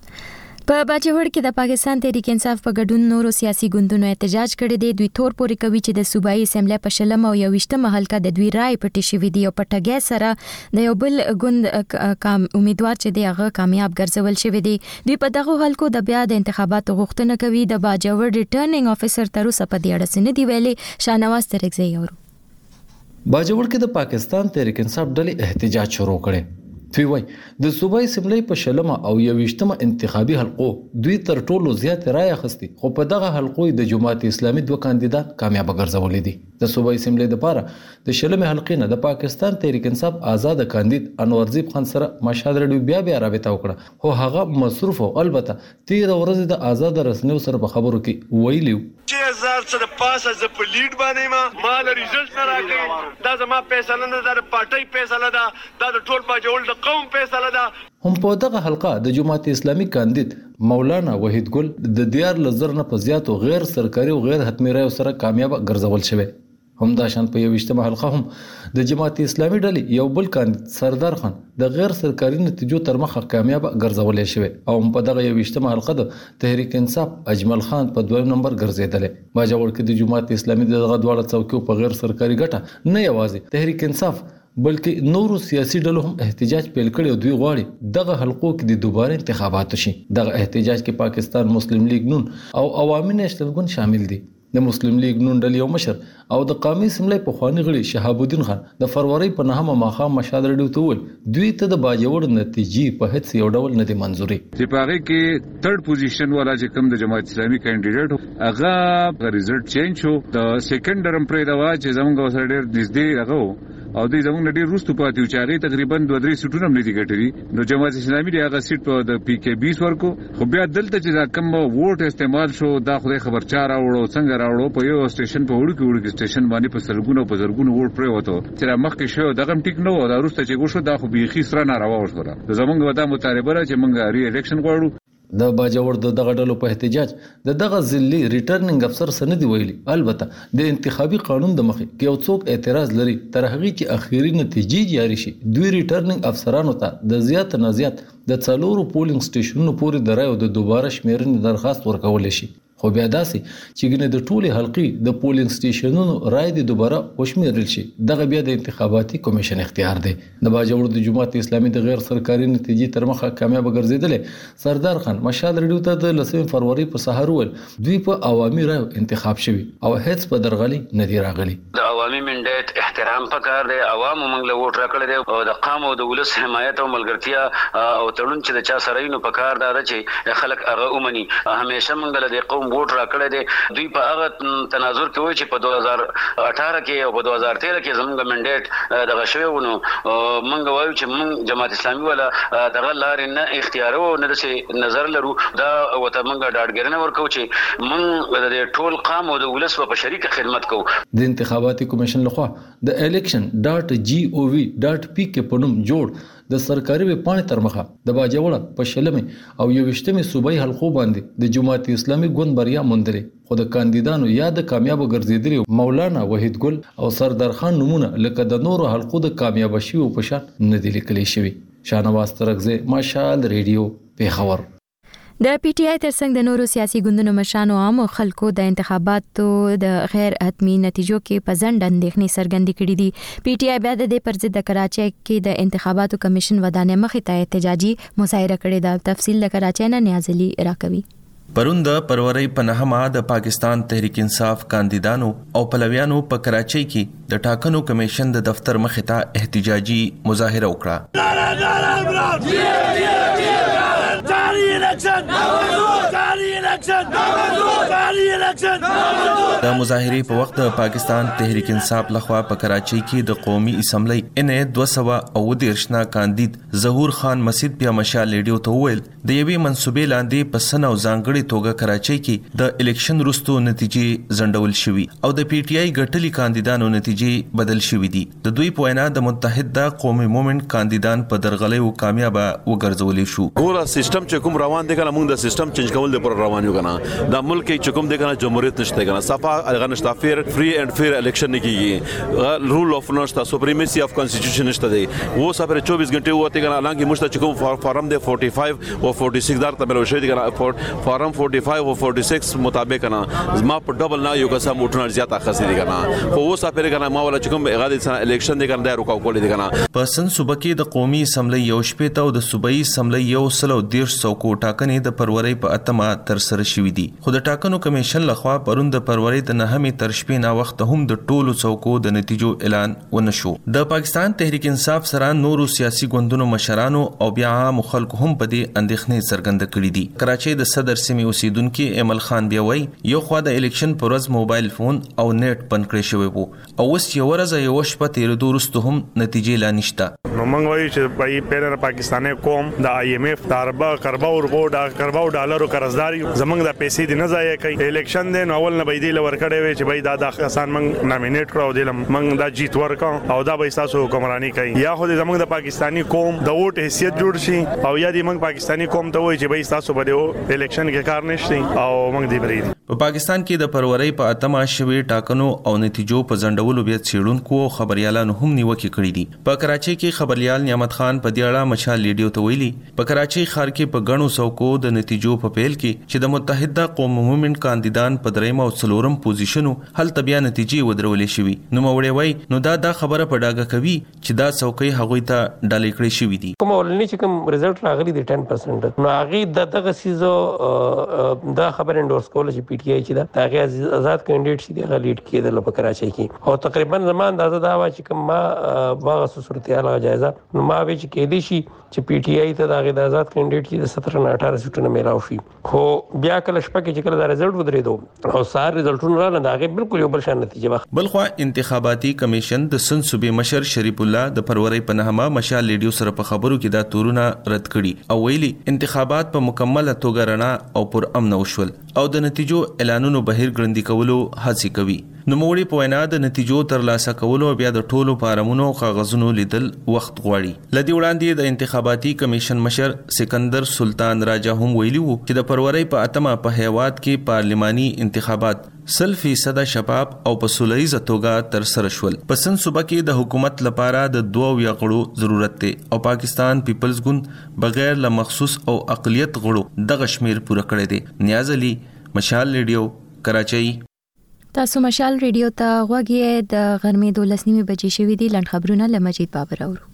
Speaker 1: په باجوړ کې د پاکستان تحریک انصاف په ګډون نورو سیاسي ګوندونو احتجاج کړی دی. دوی تور پورې کوي چې د صوبایي اسمبلی په شلم او یوشتمه حلقه د دوی رائے پټې شوې دي او په ټګۍ سره د یو بل ګوند کام امیدوار چې دی هغه کامیاب ګرځول شوی دی. دوی په دغه حلقو د بیا د انتخاباتو غوښتنه کوي. د باجوړ ریټرنینګ افیسر تر اوسه په دې اړه څه نه دی ویلي. شاهنواز ترکزی اورو.
Speaker 9: باجوړ کې د پاکستان تحریک انصاف ډلې احتجاج شروع کړي. دوی وای د صوبایي اسمبلی په شلمه او یوشتمه انتخابي حلقو دوی تر ټولو زیات رائے اخیستي خو په دغه حلقو د جماعت اسلامي دوه کاندیدان کامیاب ګرځولې دي. د صوبایي اسمبلی لپاره د شلمه حلقې نه د پاکستان تحریک انصاف آزاد کاندید انورزیب خان سره مشهد رډیو بیا بیا رابطه وکړه خو هغه مصروف او البته تیر ورځ د آزاد رسنیو سره په خبرو کې ویلیو
Speaker 4: چې هزار سره پاسه ز په لیډ باندې ما مال ریزلټ نه راکړي دا زما فیصله نه ده پارټي فیصله ده دا د ټول باجوړ د قوم فیصله ده.
Speaker 9: هم په دغه حلقه د جماعت اسلامي کاندید مولانا وحید ګل د دیار لزر نه په زیاتو غیر سرکاري او غیر حتمی رایو سره کامیاب ګرځول شوی. هم دا شان په یوشتمه حلقه هم د جماعت اسلامي ډلې یو بل کاندید سردار خان د غیر سرکاري نتیجو تر مخه کامیاب ګرځول شوی او په دغه یوشتمه حلقه د تحریک انصاف اجمل خان په دویم نمبر ګرځیدل. باجوړ کې د جماعت اسلامي دغه دواړه څوکیو په غیر سرکاري ګټه نه یوازې تحریک انصاف بلکې نورو سیاسي ډلو هم احتجاج پیل کړي او دوی غواړي دغه حلقو کې د دوباره انتخابات شي. دغه احتجاج کې پاکستان مسلم لیگ نون او عوامي نېشنل ګوند شامل دي. د مسلم لیگ نون ډلې یو مشر او د قومي اسمبلی په خواني غړي شهاب الدین خان د فروری په نهمه ماخام مشال رډیو ته وویل دوی ته د باجوړ نتیجې په هیڅ یو ډول نه دي منځوري.
Speaker 5: چې په هغه کې تھرد پوزیشن والا چې کوم د جماعت اسلامي کینډیډیټ هغه ریزلټ چینج شو. د سیکنډ ټرم پرې دا وا چې زموږ سره ډېر نږدې هغه او دوی زموږ ډېر وروسته پاتې و چې هغې تقریبا دوه درې سیټونه هم نه دي ګټلي. نو جماعت اسلامي د هغه سیټ په د پی کې بیس ورکو. خو بیا دلته چې دا کوم ووټ استعمال شو دا خدای خبر چا راوړو څنګه راوړو. په یو سټیشن په وړو کې وړو کې سټیشن باندې په سلګونو په زرګونو ووټ پرې وته چې را مخکې شو دغه ټیک نه و. دا وروسته چې وشو دا خو بیخي سره ناروا وشوله. زموږ ودا مطالبه را چې موږ ری الیکشن غواړو.
Speaker 9: د باجوړ د دغه ډلو په احتجاج د دغه ځلي ریټرننګ افسر سندي ویلي البته د انتخابي قانون د مخې کې یو څوک اعتراض لري تر هغه چې اخیری نتیجې جاری شي دوی ریټرننګ افسرانو ته د زیات نه زیات د څلورو پولینګ سټیشنونو پورې د رایو د دوباره شمیرنې درخواست ورکول شي. خو بیا داسې چې ګنې د ټولي حلقې د پولینګ سټیشنونو رای د دوباره وشمیرل شي دغه بیا د انتخاباتي کمیشن اختیار دی. د باجوړ د جماعت اسلامي د غیر سرکاري نتیجې تر مخه کامیاب ګرځیدل سردار خان مشال رډیو ته د لسمې فروری په سحر ول دوی په عوامي رای انتخاب شوي او هیڅ په درغلي نه دی راغلي.
Speaker 10: د عوامي منډیټ احترام پکار دی. عوامو موږ له ووټ راکړی دی او د قام او د ولس حمایت او ملګرتیا او تړون چې د چا سره نو پکار دا چې خلک هغه ومني. همیشه موږ له قوم ووټ راکړی دی. دوی په هغه تناظر کې وایي چې په دوه هزار اठारह کې او په دوه هزار تیرह کې زموږ منډیټ دغه شوی و. نو موږ وایو چې موږ جماعت اسلامي ولا دغه لارې نه اختیارو نه داسې نظر لرو. دا ورته موږ ډاډګرنه ورکوو چې موږ د ټول قام او د ولس په شریکه خدمت کوو.
Speaker 9: د انتخاباتي کمیشن لخوا د الیکشن ډاټ جی او وی ډاټ پی کې په نوم جوړ د سرکاري ویبپاڼې تر مخه د باجوړ په شلمې او یوویشتمې صوبایي حلقو باندې د جماعت اسلامي ګوند بریا موندلې. خو د کاندیدانو یا د کامیابو ګرځېدلي مولانا وحید ګل او سردار خان نمونه لکه د نورو حلقو د کامیاب شویو په شان نه دي لیکلي شوي. شاهنواز ترکزی مشال ریډیو پیښور.
Speaker 1: د پی ټی آی ترڅنګ د نورو سیاسي ګوندونو مشرانو عام خلکو د انتخاباتو د غیر حتمی نتیجو کې پزند اندېښنې څرګندې کړې دي. پی ټی آی بیا د پر ضد د کراچۍ کې د انتخاباتو کمیشن ودانې مخې ته احتجاجي مظاهره کړې ده. تفصیل د کراچۍ نه نیاز علي راکوي.
Speaker 11: پرون د پرورۍ په نهمه د پاکستان تحریک انصاف کاندیدانو او پلویانو په کراچۍ کې د ټاکنو کمیشن د دفتر مخې ته احتجاجي مظاهره وکړه. د مظاهرې په وخت د پاکستان تحریک انصاف لخوا په کراچۍ کې د قومي اسمبلی ان دو سوه او دیرشنا کاندید ظهور خان مسجد بیا مشال ریډیو ته وویل د یوې منصوبې لاندې په سن او ځانګړې توګه کراچۍ کې د الیکشن وروسته نتیجې ځنډول شوي او د پی ټی آی ګټلي کاندیدانو نتیجې بدل شوي دي. د دوی په وینا د متحده قومي مومنت کاندیدان په درغلیو کامیابه وګرځولې شو.
Speaker 12: ګوره سیستم چې کوم روان دی کنه موږ د سیستم چینج کول د پر روان یو کنه د ملک چې کوم دی کنه جمهوریت نشته کنه صفه هغه نشته فیر فری اینڈ فیر الیکشن نه کیږي. رول اف نشته سپریمیسی اف کانسټیټیوشن نشته دی. و سفر چوبیس غنټه وته کنه حالانکه مشته چې کوم فارم دی پنځه او چھیالیس دار ته ملو شي دی کنه فارم پنځه او چھیالیس مطابق کنه زما په ډبل نه یو قسم موټونه زیات اخصي دي کنه. خو و سفر کنه ما ولا چې کوم اغاده الیکشن دی کنه دا رکاو کول دي کنه.
Speaker 11: په سن صوبه کې د قومي اسمبلی یو شپې ته او د صوبایي اسمبلی یو سلو دیرش څوکو ټاکنې د پرورۍ په اتمه تر سره شوې دي. خو د ټاکنو کمیشن لخوا پرون د پرورۍ د نهمې تر شپې نا وخت هم د ټولو څوکو د نتیجو اعلان ونه شو. د پاکستان تحریک انصاف سره نورو سیاسي ګوندونو مشرانو او بیا عام خلکو هم په دې اندېښنې څرګنده کړې دي. کراچۍ د صدر سیمې اوسیدونکو ایمل خان بیا وایي یو خوا د الیکشن پر ورځ موبایل فون او نیټ بند کړی شوی وو او اوس یو ورځ یو شپه تیرېدو وروسته هم نتیجې لا نشته.
Speaker 13: نو موږ وایو چې په پیرر پاکستاني قوم د آی ایم ایف تاربا کربا او ورغو کربا ډالرو قرضداري زمونږ د پیسې دی نه ضایع کوي. الیکشن دی نو اول نه به دی لور کړی وي چې بای دا د آسان موږ نامینیټ کړو دلم موږ دا جیت ورکو او دا به تاسو حکمرانی کوي یا خو زمونږ د پاکستانی قوم د ووټ حیثیت جوړ شي او یا دی موږ پاکستانی قوم ته وایي چې بای تاسو به الیکشن کې کار نشته او موږ دی بری.
Speaker 11: په پاکستان کې د پرورۍ په اتمه شوي ټاکنو او نتیجو په ځنډولو بیا څېړونکو او خبريالانو هم نیوکه کړې دي. په کراچۍ کې خبر خبريال نعمت خان په دې اړه مشال ریډیو ته ویلي په کراچي ښار کې په غنو سوکو د نتیجو په پیل کې چې د متحده قوم موومېنټ کاندیدان په درېم او څلورم پوزیشنو هل تبیا نتیجې ودرولې شوې. نو موري وای نو دا دا خبره په ډاګه کوي چې دا څوکۍ هغوی ته ډالې کړې شوې دي.
Speaker 14: کوم ولني چې کوم رزلټ راغلي دی ten percent نو هغه د دغه سیزو دا خبر انډورس کول چې پی ټی آی چې دا هغه آزاد کینډیډیټ چې دی لیډ کېدل په کراچۍ کې او تقریبا زمان دا دا وا چې کوم ما باغه صورتحال جایزه نو ما به چې کې دي شي چې پی ټی آی ته دا د آزاد کینډیډیټ چې seventeen نه eighteen سیټونه میلاو شي خو بیا کله شپه کې چې کله دا رزلټ ودرېدو او سار رزلټونه را نه دا بالکل یو بل شان نتیجه وخت.
Speaker 11: بلخوا انتخاباتي کمیشن د سن صوبې مشر شریف الله د فروری په نهمه مشال ریډیو سره په خبرو کې دا تورونه رد کړي او ویلي انتخابات په مکمله توګه رڼا او پر امن وشول او د نتیجو اعلانونو بهیر ګړندي کولو هڅه کوي. نو موړي په وینا د نتیجو ترلاسه کولو بیا د ټولو فارمونو کاغذونو لیدل وخت غواړي. لدی وړاندې د انتخاباتي کمیشن مشر سکندر سلطان راجا هم ویلي وو چې د فروری په اتمه په هیواد کې پارلماني انتخابات سل فیصد شفاف او په سولهیزه توګه تر سره شول. په سن صوبه کې د حکومت لپاره د دوه یغړو ضرورت دی او پاکستان پیپلز ګوند بغیر له مخصوص او اقلیت غړو د غشمیر پوره کړی دی. نیاز علي مشال ریډیو کراچۍ.
Speaker 1: تاسو مشال ریډیو ته غوږی د غرمې دولس نیمه بجې شوې دي. لنډ خبرونه له مجید بابر اورو.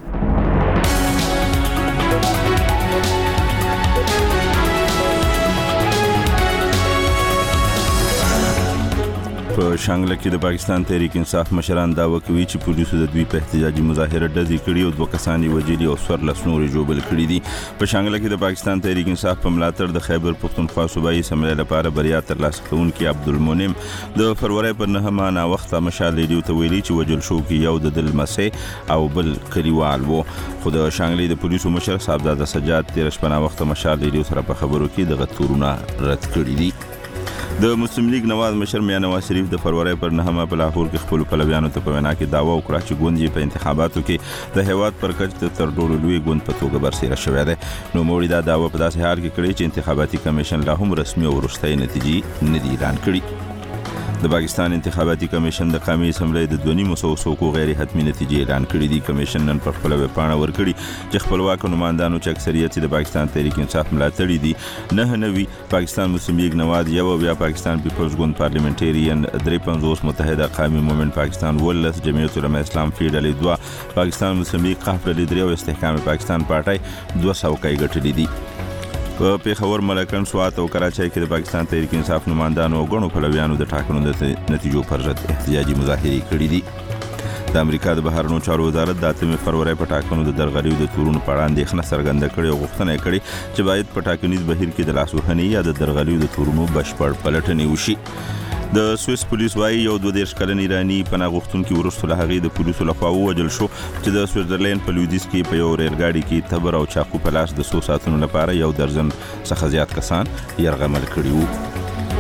Speaker 2: په شانګله کې د پاکستان تحریک انصاف مشران دعوا کوي چې پولیسو د دوی په احتجاجي مظاهره ډزې کړې او دوه کسان یې وژلي او څوارلس نور جوړ کړي دي. په شانګله کې د پاکستان تحریک انصاف په ملاتړ د خیبر پختونخوا صوبایي اسمبلی لپاره بریا ترلاسه کوونکی عبدالمنعم د فروری پر نهمه نا وخت مشال ریډیو ته ویلي چې وژل شو کې یو د دلمسه او بل کلیوال وو. خو د شانګلې د پولیسو مشر صاحبزاده سجاد تیر شپه نا وخت مشال ریډیو سره په خبرو کې د غتورونه رد کړي دي. د مسلم لیگ نواز مشر میاں نواز شریف د فروری پر نهمه په لاهور کې خپل پلویانو ته په وینا کې داوا وکړه چې ګوند یې په انتخاباتو کې د هیواد پر کچ د تر ټولو لوی ګوند په توګه برسېره شوی دی. نو موړي دا داوا په داسې حال کې کړی چې انتخاباتي کمیشن لا هم رسمي او وروستۍ نتیجې نه دي اعلان کړي. د پاکستان انتخاباتي کمیشن د قومي اسمبلی د دوه نیم سوو څوکو غیر حتمي نتیجې اعلان کړې دي. کمیشن نن په خپل ویب پاڼه ورکړي چې خپلواک نمائندانو چې اکثریت د پاکستان تحریک انصاف ملاتړي دي نه نوي پاکستان مسلم لیگ نواز یو بیا پاکستان پیپلز ګوند پارلیمنټریان درې پنځوس متحده قومي موومېنټ پاکستان ولس جمعیت علماء اسلام فی ډلې دوه پاکستان مسلم لیگ قاف ډلې درې او استحکام پاکستان پارټي دوه څوکۍ ګټلې دي. په پیښور ملکن سوات او کراچۍ کې د پاکستان تحریک انصاف نمائندانو او غړو پلویانو د ټاکنو د نتیجو پر ضد احتجاجي مظاهرې کړې دي. د امریکا د بهرنیو چارو وزارت د اتمې فروری په ټاکنو د درغلیو د تورونو په اړه اندېښنه څرګنده کړې او غوښتنه یې کړې چې باید په ټاکنیز بهیر کې د لاسوهنې یا د درغلیو د تورونو بشپړ پلټنې وشي. د سویس پولیس وايي یو دوه دیرش کلن ایرانی پناه غوښتونکي وروسته له هغې د پولیسو لخوا ووژل شو چې د سویټزرلینډ په لویدیځ کې په یو ریل گاډي کې تبر او چاقو په لاس د څو ساعتونو لپاره یو درجن څخه زیات کسان یرغمل کړي وو.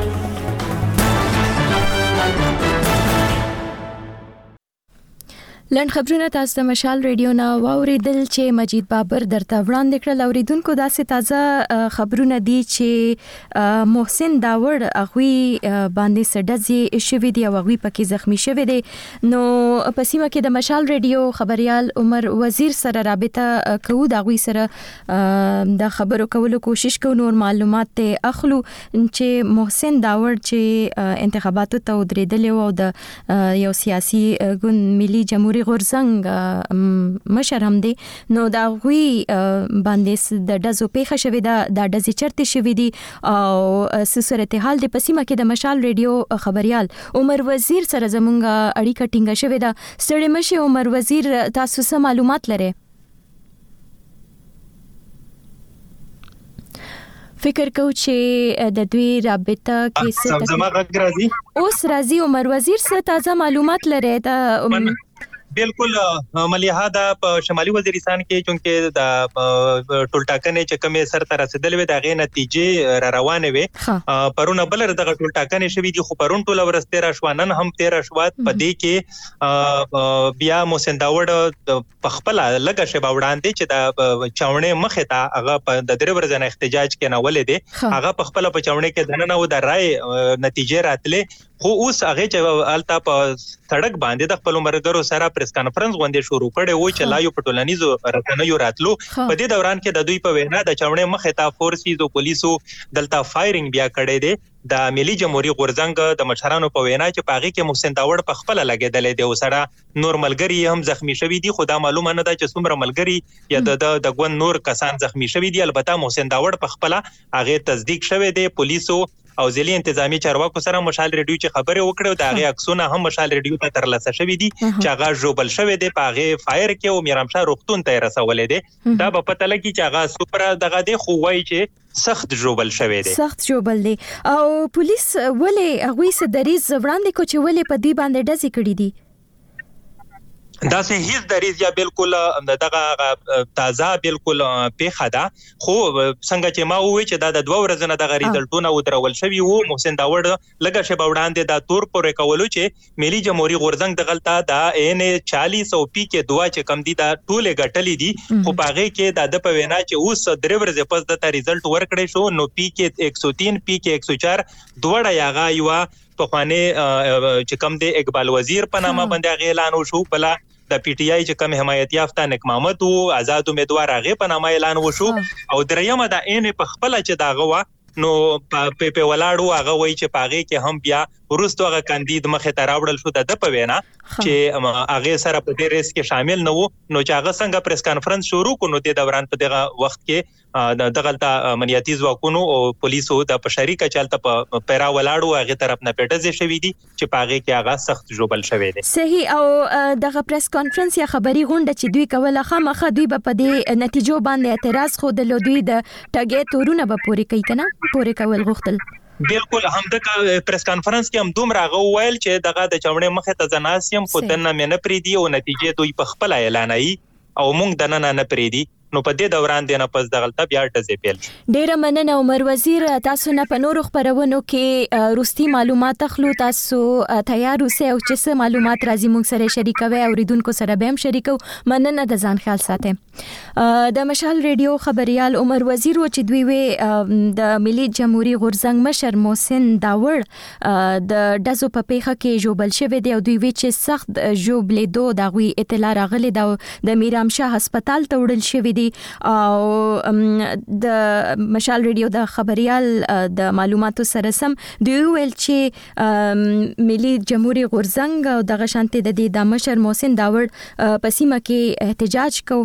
Speaker 1: لنډ خبرونه تاسو د مشال ریډیو نه واوریدل چې مجید بابر درته وړاندې کړل. اوریدونکو داسې تازه خبرونه دي چې محسن داوړ هغه باندې سډزي شوی دی او هغه پکې زخمی شوی دی. نو په سیمه کې د مشال ریډیو خبريال عمر وزیر سره رابطه کوو دا غوي سره د خبرو کولو کوشش کوو نور معلومات ته اخلو چې محسن داوړ چې انتخاباتو ته ودرېدل او د یو سیاسي ګوند ملي جمهوریت غورزنګ مشر هم دی. نو دا غوي باندې د دزو پیښه شوې ده د دزي چرته شوې دي او صورت حال د پسیمه کې د مشال ریډیو خبريال عمر وزیر سره زمونږه اړیکه ټینګه شوې ده. ستړي مشه عمر وزیر تاسو څه معلومات لرئ؟ فکر کو چې د دوی رابطه کې څه
Speaker 15: زما غږ راځي
Speaker 1: اوس راځي. عمر وزیر څه تازه معلومات لرئ؟ دا
Speaker 15: بالکل مليحه د شمالي وزیرستان کې چونکه د ټولټاکنې چې کومه سر تر رسیدل وي دغه نتیجې را روانه وي. پرونه بل دغه ټولټاکنې شوې دي خو پرون ټول ورسته را شوانن هم تیر شوات پدې کې بیا محسن داوړ په خپل لګه شبا وړاندې چې د چاونې مخه ته هغه په د درې ورځې احتجاج کې نه ولې دي هغه په خپل په چاونې کې دننه و د رائے نتیجې راتلې خو اوس هغه چې التا په سړک باندې د خپل مرګرو سره پریس کانفرنس غونډه شروع کړي و چې لا یو پټولنیزو رسنیو راتلو په دې دوران کې د دوی په وینا د چاونې مخه تا فورسز او پولیسو دلته فایرینګ بیا کړي دي د ملي جمهوریت غورځنګ د مشرانو په وینا چې پاغي کې محسن داوړ په خپل لګیدل دي او سره نور ملګری هم زخمی شوی دي خو دا معلومه نه ده چې څومره ملګری یا د د ګوند نور کسان زخمی شوی دي البته محسن داوړ په خپل هغه تصدیق شوی دی پولیسو او ځلې انتظامی چارواکو سره مشال ریډیو چې خبره وکړه دا هغه عکسونه هم مشال ریډیو ته ترلاسه شوی دي چې هغه جوبل شوی دی په هغه فایر کې او میرامشاه روختون ته رسولې دي دا په پته لګی چې هغه سپر دغه دی خو وای چې سخت جوبل شوی دی
Speaker 1: سخت جوبل دی او پولیس ولې هغه سره دریز وړاندې کو چې ولې په دې باندې ډزې کړې دي
Speaker 15: دا سه هیڅ دریز یا بالکل دغه تازه بالکل پیخه ده خو څنګه چې ما وې چې دا د دوه ورځې نه د ریزلټونو ودرول شوی وو محسن داوړ لګه شی بوډاندې دا تور پورې کولو چې ملي جمهوریت غورځنګ د غلطه د ان چالیس او پی کې دوا چې کم دي دا ټوله غټلې دي خو باغې کې د د په وینا چې اوس درې ورځې پس د ریزلټ ورکړې شو نو پی کې ایک سو تین پی کې ایک سو چار دوړه یاغه یو په خوانه چې کم دی اقبال وزیر په نامه باندې اعلان وشو بلا د پی ټی آی چې کم حمایت یافته نک محمد او آزاد امیدوار هغه په نامه اعلان وشو او دریمه د ان په خپل چې داغه وا نو په په ولاړو هغه وای چې پاغه کې هم بیا ورستو هغه کاندید مخه ته راوړل شو د په وینا چې هغه سره په دې ریس کې شامل نه وو نو چې هغه څنګه پریس کانفرنس شروع کړو د دوران په دغه وخت کې د غلطه امنیتي ځواکونو او پولیسو د پشریکه چلته په پیرا ولاړو هغه طرف نه پټه شوی دي چې پاغه کې هغه سخت جوبل شوی دی
Speaker 1: صحیح او دغه پریس کانفرنس یا خبري غونډه چې دوی کوله خامخا دوی په دې نتیجو باندې اعتراض خو د دوی د ټاګې تورونه به پوری کوي کنه پوری کول غوښتل
Speaker 15: بالکل هم د پریس کانفرنس کې هم دومره غوویل چې دغه د چوڼې مخه ته زناسیم خو دنه مې نه پریدي او نتیجې دوی په خپل اعلانایي او مونږ دنه نه پریدي نو په دې دوران دی نه پس د غلطه بیا ډزې پیل
Speaker 1: ډیره مننه عمر وزیر تاسو نه په نورو خبرونو کې روستي معلومات خلو تاسو تیار اوسئ او چې معلومات راځي موږ سره شریکوي او ریدونکو سره به هم شریکو مننه د ځان خیال ساتئ د مشال ریډیو خبريال عمر وزیر و چې دوی وی د ملي جمهوریت غورځنګ مشر محسن داوړ د دزو په پیخه کې جوبل شوی دی او دوی وی چې سخت جوبلې دو دغوی اطلاع راغلی د میرامشاه هسپتال ته وړل شوی دی او د مشال ریډیو د خبريال د معلوماتو سره سم دوی ویل چې ملي جمهوریت غورځنګ او د غشانتي د د مشر محسن داوړ په سیمه کې احتجاج کو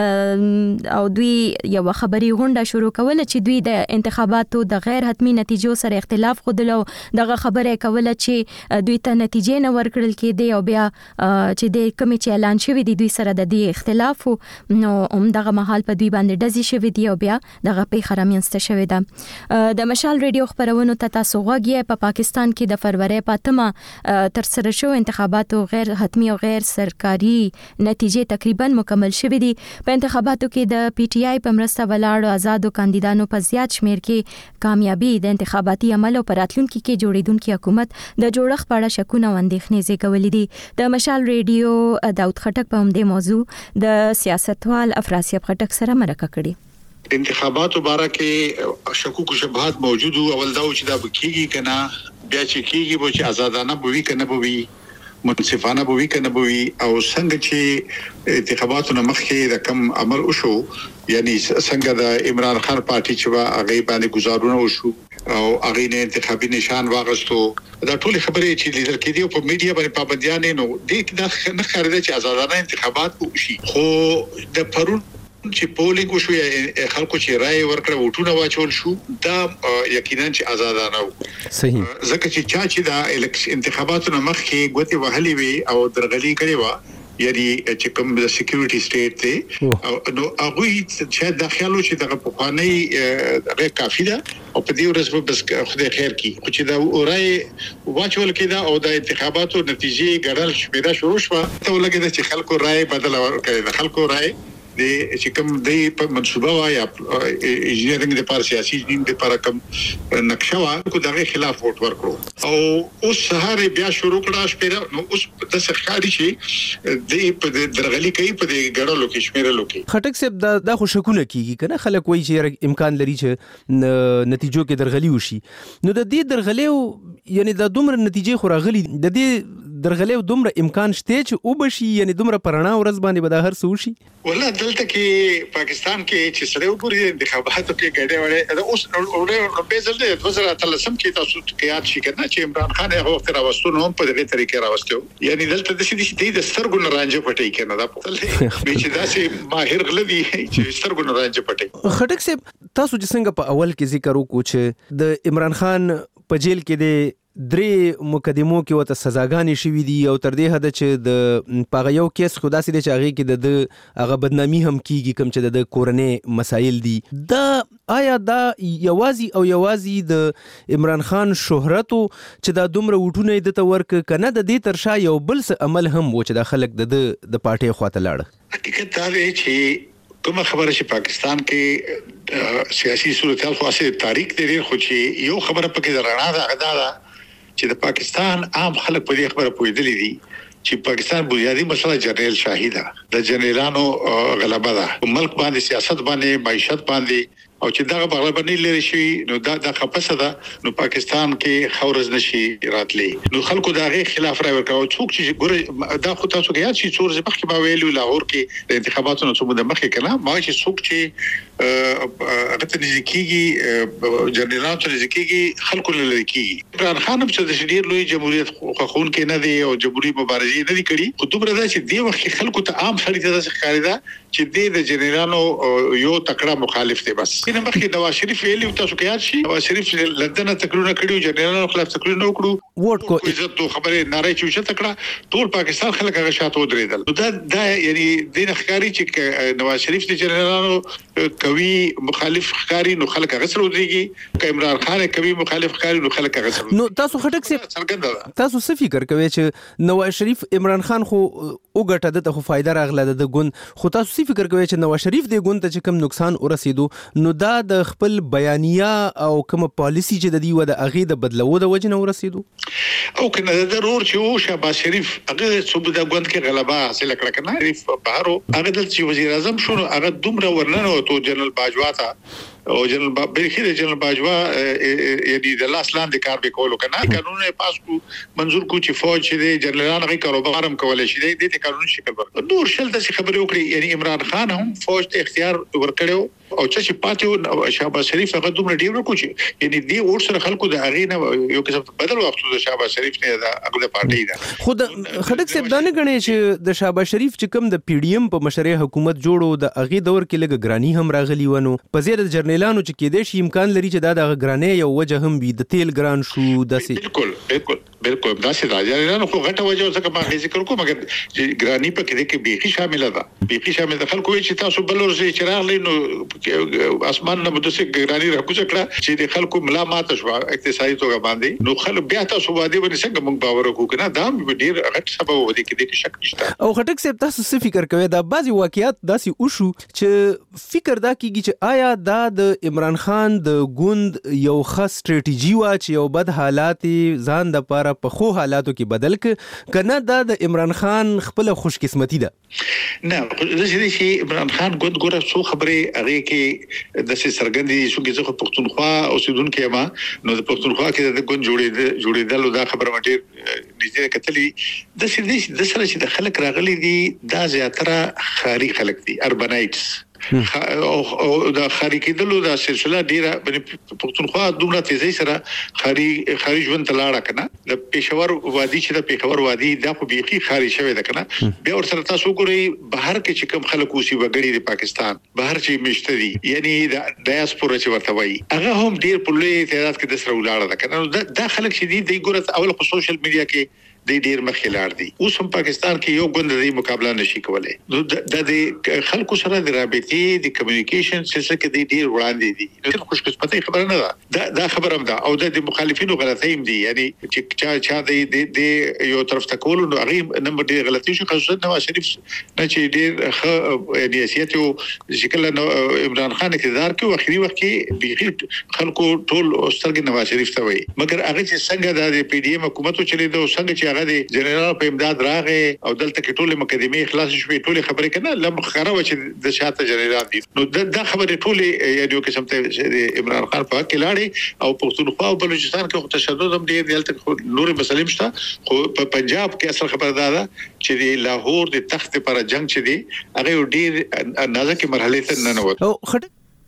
Speaker 1: او دوی یو خبري غونډه شروع کوله چې دوی د انتخاباتو د غیر حتمی نتیجو سره اختلاف خودلو دغه خبره کوله چې دوی ته نتیجې نه ورکړل کېدي او بیا چې د کمی چې اعلان شوی دی دوی سره د دې اختلاف نو هم دغه حال په دوی باندې ډزې شوې دي او بیا دغه پیښه رامنځته شوې ده د مشال ریډیو خبرونو ته تاسو غوږی په پاکستان کې د فروری پاتمه تر سره شو انتخاباتو غیر حتمی او غیر سرکاري نتیجې تقریبا مکمل شوې دي په انتخاباتو کې د پی ټی آی په مرسته ولاړو آزادو کاندیدانو په زیات شمیر کې کامیابی د انتخاباتي عمل او پراتلونکو کې جوړیدونکو حکومت د جوړښت په اړه شکونه او اندېښنې زیږولې دي د مشال ریډیو داود خټک په همدې موضوع د سیاستوال افراسیاب خټک سره مرکه کړي
Speaker 16: انتخاباتو باره کې شکوک او شبهات موجود او اول دا چې دا بکیږي کنه بیا چې کیږي به چې آزادانه بوي کنه بوي منصفانه بوي کنه بوي او څنګه چې انتخاباتو نه مخکې د کم عمل وشو یعنی څنګه د عمران خان پارټي چې وا هغه باندې گزارونه وشو او هغه نه انتخابي نشان واغستو دا ټول خبرې چې لیدل کېدي په میډیا باندې پابندیان نه دي دا نه خارجه چې آزادانه انتخابات وشي خو د پرون چې پولینګ وشو یا خلکو چې رائے ورکړه وټونه واچول شو دا یقینا چې آزادانه و
Speaker 17: صحیح
Speaker 16: ځکه چې چا چې دا الکشن انتخاباتو نه مخکې غوتي وهلي وي او درغلي کړي و یعنی چې کوم د سکیورټي سټیټ ته نو هغه چې د خیالو چې دغه په قانوني هغه کافي ده او په دې ورځ به بس خدای خیر کړي خو چې دا اورای واچول کېده او د انتخاباتو نتیجې ګړل شمیره شروع شوه ته ولګید چې خلکو رائے بدل ورکړي خلکو رائے د چې کوم د منصوبه وا یا انجینرینګ د پاره سیاسي دین د پاره کوم نقشه وا کو دغه خلاف ووټ ورکړو او اوس سهار بیا شروع کړه شپه نو اوس د سرکاري شي د درغلي کوي په دې ګړلو کې شمیرلو کې
Speaker 17: خټک صاحب دا د خوشکونه کیږي کنه خلک وایي چې امکان لري چې نتیجو کې درغلي وشي نو د دې درغلي یعنی د دومره نتیجې خو راغلي د دې درغلي دومره امکان شته چې او بشي یعنی دومره پرانا ورځ باندې به دا هر څه وشي
Speaker 16: ولا دلته کې پاکستان کې چې سره وګوري انتخاباتو کې ګډه وړه اوس اورې په ځل د دوه زره اتلسم کې تاسو کې یاد شي کنه چې عمران خان هغه وخت راوستو نو په دغه طریقې راوستو یعنی دلته د سې د سترګو نه رانجه پټي کنه دا په لې چې دا سې ماهر غلدي چې سترګو نه رانجه پټي
Speaker 17: خټک صاحب تاسو چې څنګه په اول کې ذکر وکړو چې د عمران خان په جیل کې د درې مقدمو کې وته سزاګانې شوې دي او تر دې حد چې د پاغه یو کیس خدا سي چې هغه کې د هغه بدنامي هم کیږي کوم چې د کورنۍ مسایل دي دا آیا دا یوازي او یوازي د عمران خان شهرت چې دا دومره وټونه د تورک کنه د دې ترشا یو بل څه عمل هم و چې د خلک د د پارټي خواته لاړ
Speaker 16: حقیقت دا دی چې کومه خبره چې پاکستان کې سیاسي صورتحال خو اسه تاریخ دی خو چې یو خبره پکې رڼا ده غدا ده چې د پاکستان عام خلک په دې خبره پوهېدلې دي چې پاکستان بنیادی مسله جنرال شاهي ده د جنرالانو غلبه ده ملک باندې سیاست باندې معیشت باندې او چې دا غلبه نه لري شي نو دا د خپسه ده نو پاکستان کې خورز نشي راتلی نو خلکو دا غي خلاف راوي ورکاو څوک چې ګور دا خو تاسو کې یاد شي څور ځبخ کې ما ویلو لاهور کې د انتخاباتو نو څه د مخې کنا ما چې څوک چې هغه ته نزدیکيږي جنرالانو ته نزدیکيږي خلکو لري کیږي عمران خان په د شډیر لوی جمهوریت خوخون کې نه دی او جمهوریت مبارزه نه دی کړی خو دومره دا چې دی وخت خلکو ته عام خرید ته ښکاری دا چې د جنرالانو یو تکړه مخالف دی بس کنه مخکې نواز شریف ویلي تاسو کې یاد شي نواز شریف لندن تکرونه کړیو جنرالانو خلاف تکرونه وکړو
Speaker 17: ووټ کو
Speaker 16: عزت خبره ناره چې تکړه ټول پاکستان خلک هغه شاته ودرېدل دا دا یعنی د ښکاری چې نواز شریف د جنرالانو کوي مخالف ښکاری نو خلک هغه سره ودرېږي ک عمران خان کوي مخالف ښکاری نو خلک هغه سره
Speaker 17: نو تاسو خټک سي تاسو څه فکر کوئ چې نواز شریف عمران خان خو وګټه د خو فائدہ راغله د ګوند خو تاسو څه فکر کوئ چې نواز شریف د ګوند ته کوم نقصان ورسېدو نو دا د خپل بیانیه او کوم پالیسی چې د دی و د اغه د بدلو د وجنه ورسېدو
Speaker 16: او کنه د ضرور چې او شهباز شریف هغه صوب د ګوند کې غلبه حاصل کړه کنه شریف بهارو هغه د وزیر اعظم شنو هغه دومره ورننه او تو جنرال باجوا تا او جنرال بلخیر جنرال باجوا یعنی د لاس لاندې کار به کولو کنه قانون پاس کو منظور کو چې فوج چې جنرالان غي کاروبار هم کولای شي د دې قانون شکل ورکړي نور شل د خبرې وکړي یعنی عمران خان هم فوج ته اختیار ورکړو او چې پاتې شهباز شریف هغه دومره ډیر وکړي یعنی دی اور سره خلکو د هغه نه یو قسم بدل وخت د شهباز شریف نه د هغه پارټي ده
Speaker 17: خود خټک صاحب دا نه غني چې د شهباز شریف چې کوم د پی ډی ایم په مشرۍ حکومت جوړو د هغه دور کې لګ ګرانی هم راغلی ونه په زیاده جرنیلانو چې کې د شي امکان لري چې دا د ګرانې یو وجه هم وي د تیل ګران شو داسې
Speaker 16: بالکل بالکل بالکل داسې راځي نه خو غټه وجه څه ما ذکر کوم مګر ګرانی په کې کې بيخي شامل ده بيخي شامل ده خلکو چې تاسو بلور زی چراغ لینو اسمان نه مدسه ګرانی راکوځ کړه چې د خلکو ملامت شو اقتصادي توګه باندې نو خلک بیا تاسو باندې باندې څنګه موږ باور وکړو کنه دا ډیر غټ سبب ودی کې د شک نشته
Speaker 17: او خټک صاحب تاسو څه فکر کوئ دا بعضي واقعیات داسې وشو چې فکر دا کیږي چې آیا دا د عمران خان د ګوند یو خاص ستراتیژي وا چې یو بد حالات ځان د پاره په خو حالاتو کې بدل ک کنه دا د عمران خان خپل خوش قسمتي ده
Speaker 16: نه زه چې عمران خان ګوند ګوره څو خبره هغه کې د سرګندې شو کې څه پښتونخوا اوسیدونکو ما نو د پښتونخوا کې د ګوند جوړې جوړېدل دا خبره مټه نږدې کتلې د سې د سره چې د خلک راغلي دي دا زیاتره خاري خلک دي اربنایټس او د خاري کېدلو د سلسله ډیره پښتونخوا دومره تیزی سره خاري خاري ژوند تلاړه کنه د پېښور وادي چې د پېښور وادي دا خو بيخي خاري شوی ده کنه بیا ور سره تاسو ګورئ بهر کې چې کوم خلک اوسي وګړي د پاکستان بهر چې مشتري یعنی د ډایاسپورا چې ورته وایي هغه هم ډیر په لوی تعداد کې د سره ولاړه ده کنه دا خلک چې دي د ګورت اول په سوشل میډیا کې د ډیر مخکې لاړ دي. اوس هم پاکستان کې یو ګوند د مقابله نشي کولای. د خلکو سره د رابطې د کمیونیکیشن سلسله کې د ډیر وړاندې دي. نو خوش قسمتي خبره نه ده. دا خبره هم ده او د مخالفینو غلطۍ هم دي. یعنی چې چا چا د یو طرف ته کول نو هغه نمبر ډیر غلطي شو. خصوصا نواز شریف نه چې ډیر ښه نیاسیت او شکل عمران خان اقتدار کې اخري وخت کې بيخي خلکو ټول سترګې نواز شریف ته وایي. مګر هغه چې څنګه د پی ډی ایم حکومت چلی دا څنګه چې هغه د جنرال په امداد راغې او دلته کې ټول مقدمه خلاص شوې ټول خبرې کنه لم خره و چې د شاته جنرال دي. نو دا خبرې ټول یو قسم ته عمران خان په کې لاړې او پښتونخوا او بلوچستان کې تشدد هم ډیر دلته نور مسلې مشته. خو په پنجاب کې اصل خبر دا چې د لاهور د تخت پر جنگ چې دی هغه ډیر نازکه مرحله ته نه نوت.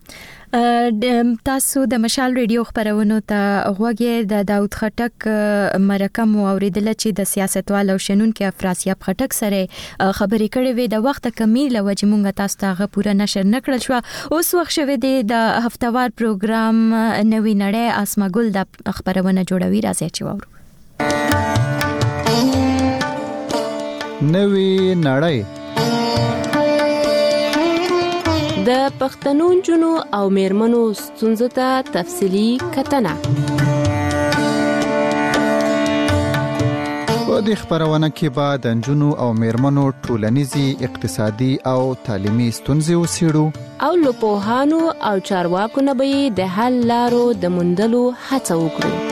Speaker 1: تاسو د مشال ریډیو خبرونو ته غوږی د داود خټک مرکه مو اوریدل چې د سیاستوال او شنونکو افراسیاب خټک سره خبرې کړې وې. د وخت کمی لوجه مونږ تاسو ته پوره نشر نکړل شو. اوس وخت شوه د هفتوار پروګرام نوې نړۍ اسماګل د خبرونه جوړوي. راځي چې وورو
Speaker 18: نوې نړۍ
Speaker 19: د پښتنو جنو او میرمنو ستونزو ته تفصیلی کتنه.
Speaker 18: په دې خبرونه کې به د جنو او میرمنو ټولنیزي اقتصادي او تعلیمي ستونزې وڅېړو
Speaker 19: او له پوهانو او چارواکو نه به د حل لارو د موندلو هڅه وکړو.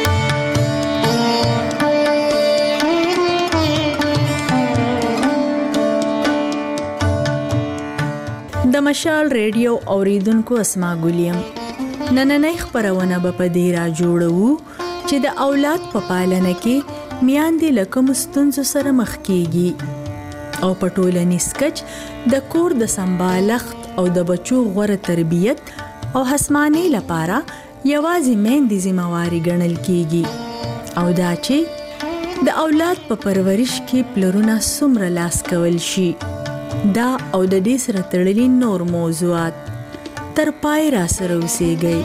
Speaker 20: د مشال ریډیو اوریدونکو اسما ګولیم نننۍ خبرونه به په دې را جوړو چې د اولاد په پالنه کې میاندې لکه مستونزو سره مخ کیږي او په ټولنیز کچ د کور د سمبالښت او د بچو غوړه تربیت او هسمانی لپاره یوازې میندې ذمہواری ګڼل کیږي او دا چې د اولاد په پرورش کې پلرونه څومره لاس کول شي. دا او د دې سره تړلي نور موضوعات تر پای را سره اوسېږئ.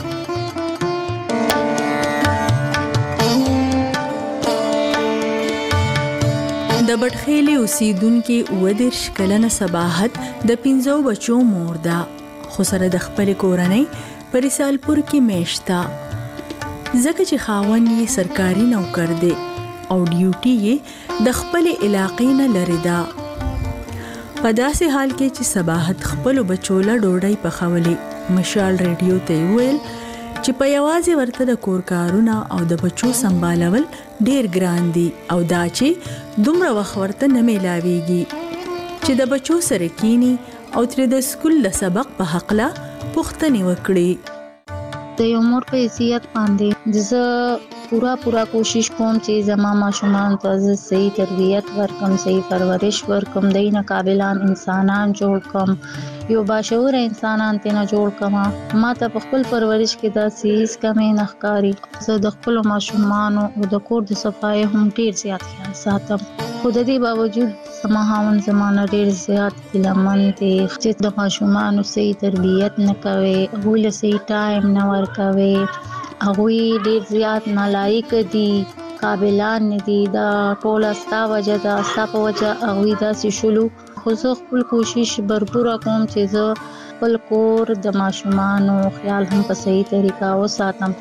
Speaker 20: د بټخېلې اوسیدونکو ودرش کلنه صباحت د پنځو بچو مور ده خو سره د خپل کورنۍ په رسالپور کې میشتا. ځکه چې خاوند یې سرکاري نوکر دی او ډیوټي یې د خپل علاقې نه لري ده. په داسې حال کې چې صباحت خپل بچو له ډوډۍ پخولې مشال ریډیو ته ویل چې په یوازې ورته د کور کارونه او د بچو سمبالول ډیر ګران دي او دا چې دومره وخت ورته نه میلاویږي چې د بچو سره کینی او تر د سکول د سبق په حق لا پوښتنه وکړي.
Speaker 21: د یو مور په حیثیت باندې زه پورا پورا کوشش کوم چې زما ماشومان ته صحیح تربیت ورکم، صحیح پرورش ورکم، دینه قابلان انسانان جوړ کم، یو باشعور انسانان تینا جوړ کما. ما ته په خپل پرورش کې دا سیس کمې نه ښکاري. زه د خپل ماشومانو او د کور د صفای هم ډیر زیات خیال ساتم. خو د دې باوجود زما هاون زمانه ډیر زیات علمن دي چې د ماشومانو صحیح تربیت نه کوي، هغوی له صحیح ټایم نه ورکوي، هغوی ډیر زیات نالایق دي، قابلان نه دي. دا ټول ستا وجه ده، ستا په وجه هغوی داسې شولو. خو زه خپل کوشش برپوره کوم چې زه خپل کور د ماشومانو خیال هم په صحیح طریقه وساتم.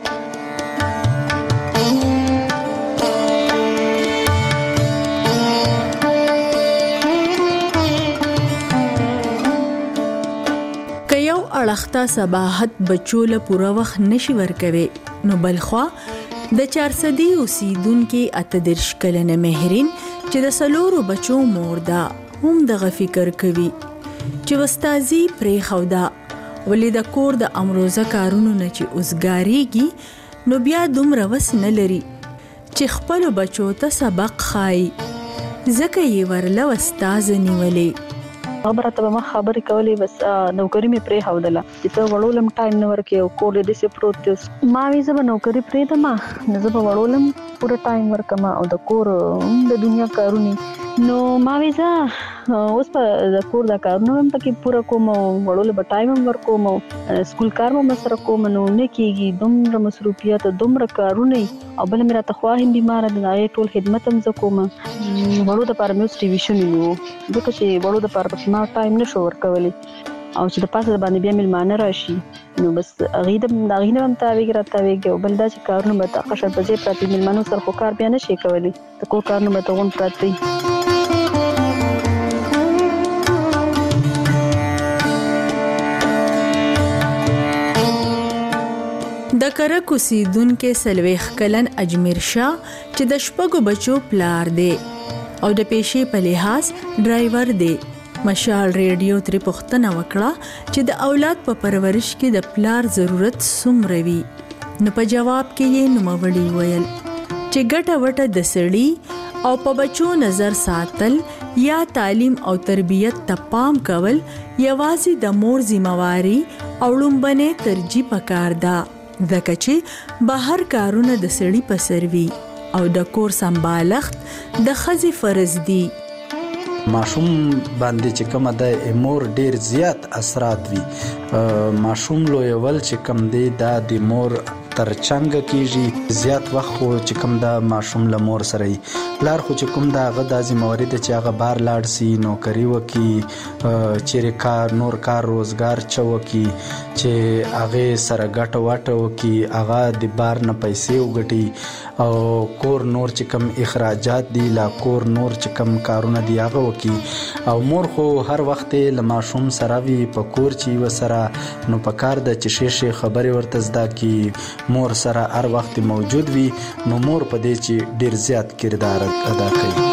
Speaker 20: اړخته صباحت بچو له پوره وخت نشي ورکوي نو بلخوا د چارسدي اوسیدونکو اتدرش کلنه مهرین چې د سلورو بچو مور ده هم دغه فکر کوي چې وستازي پرې خودا ولې د کور د امروزه کارونو نه چې اوسګاریږي نو بیا دومره وس نه لري چې خپل بچو ته سبق خای ځکه یې ورله وستاز نیولې.
Speaker 22: خبره ته ما خبرې کولې بس نوکری مې پرې هودله چې ته وړولم ټایم نه ورکې او کور دې سي پروت ما وی زه به نوکری پرې دم نه زه به وړولم پوره ټایم ورکم او د کور د دنیا کارونه نو ما وی زه اوس په د کور د کارونو هم پکې پوره کوم او وړول به ټایم هم ورکوم او سکول کار هم سره کوم نو نه کېږي دومره مصروفیت دومره کارونه او بل مې راته خوا هم بیمار ده دا ټول خدمت هم زه کوم وړو د پاره مې ټیلیویزیون نیو ځکه چې وړو د پاره په ما ټایم نشو ورکولی او چې د پاسه باندې بیا ملمانه راشي نو بس هغه د هغه نه هم تاویږي راته او بل دا چې کارونه به تاسو شر په ځای پراتی ملمانو سره خو کار بیا نشي کولی د کور کارونه به تاون پراتی
Speaker 20: د کرک اوسیدونکو سلويخ کلن اجمیر شاه چې د شپږو بچو پلار دی او د پیشې په لحاظ ډرایور دی مشال ریډیو تر پښتنه وکړه چې د اولاد په پرورش کې د پلار ضرورت څومره وي نو په جواب کې یې نوموړي ویل چې ګټه وټه د سړی او په بچو نظر ساتل یا تعلیم او تربیت ته پام کول یوازې د مور ذمہواری او لومبنه ترجیح پکار ده ځکه چې بهر کارونه د سړي په سروي او د کور سمبالښت د ښځې فرض دي
Speaker 6: ماشوم باندې چې کومه د مور ډیر زیات اثرات وي ماشوم لویول چې کوم دی دا د مور ترڅنګ کیږي زیات وخت خو چې کوم دا ماشوم له مور سره لار خو چې کوم دا غدا ذمہواری د چې هغه بار لاړ سي نوکری وکي چیرې کار نور کار روزګار چوکي چې هغه سره ګټه واټه وکي هغه د بار نه پیسې وګټي او کور نور چې کوم اخراجات دي لا کور نور چې کوم کارونه دي هغه وکي او مور خو هر وخت له ماشوم سره وي په کور چې وسره نو پکار د چې شي خبري ورته زده کی مور سره هر وخت موجود وي نو مور په دې چې ډیر زیات کردار ادا کوي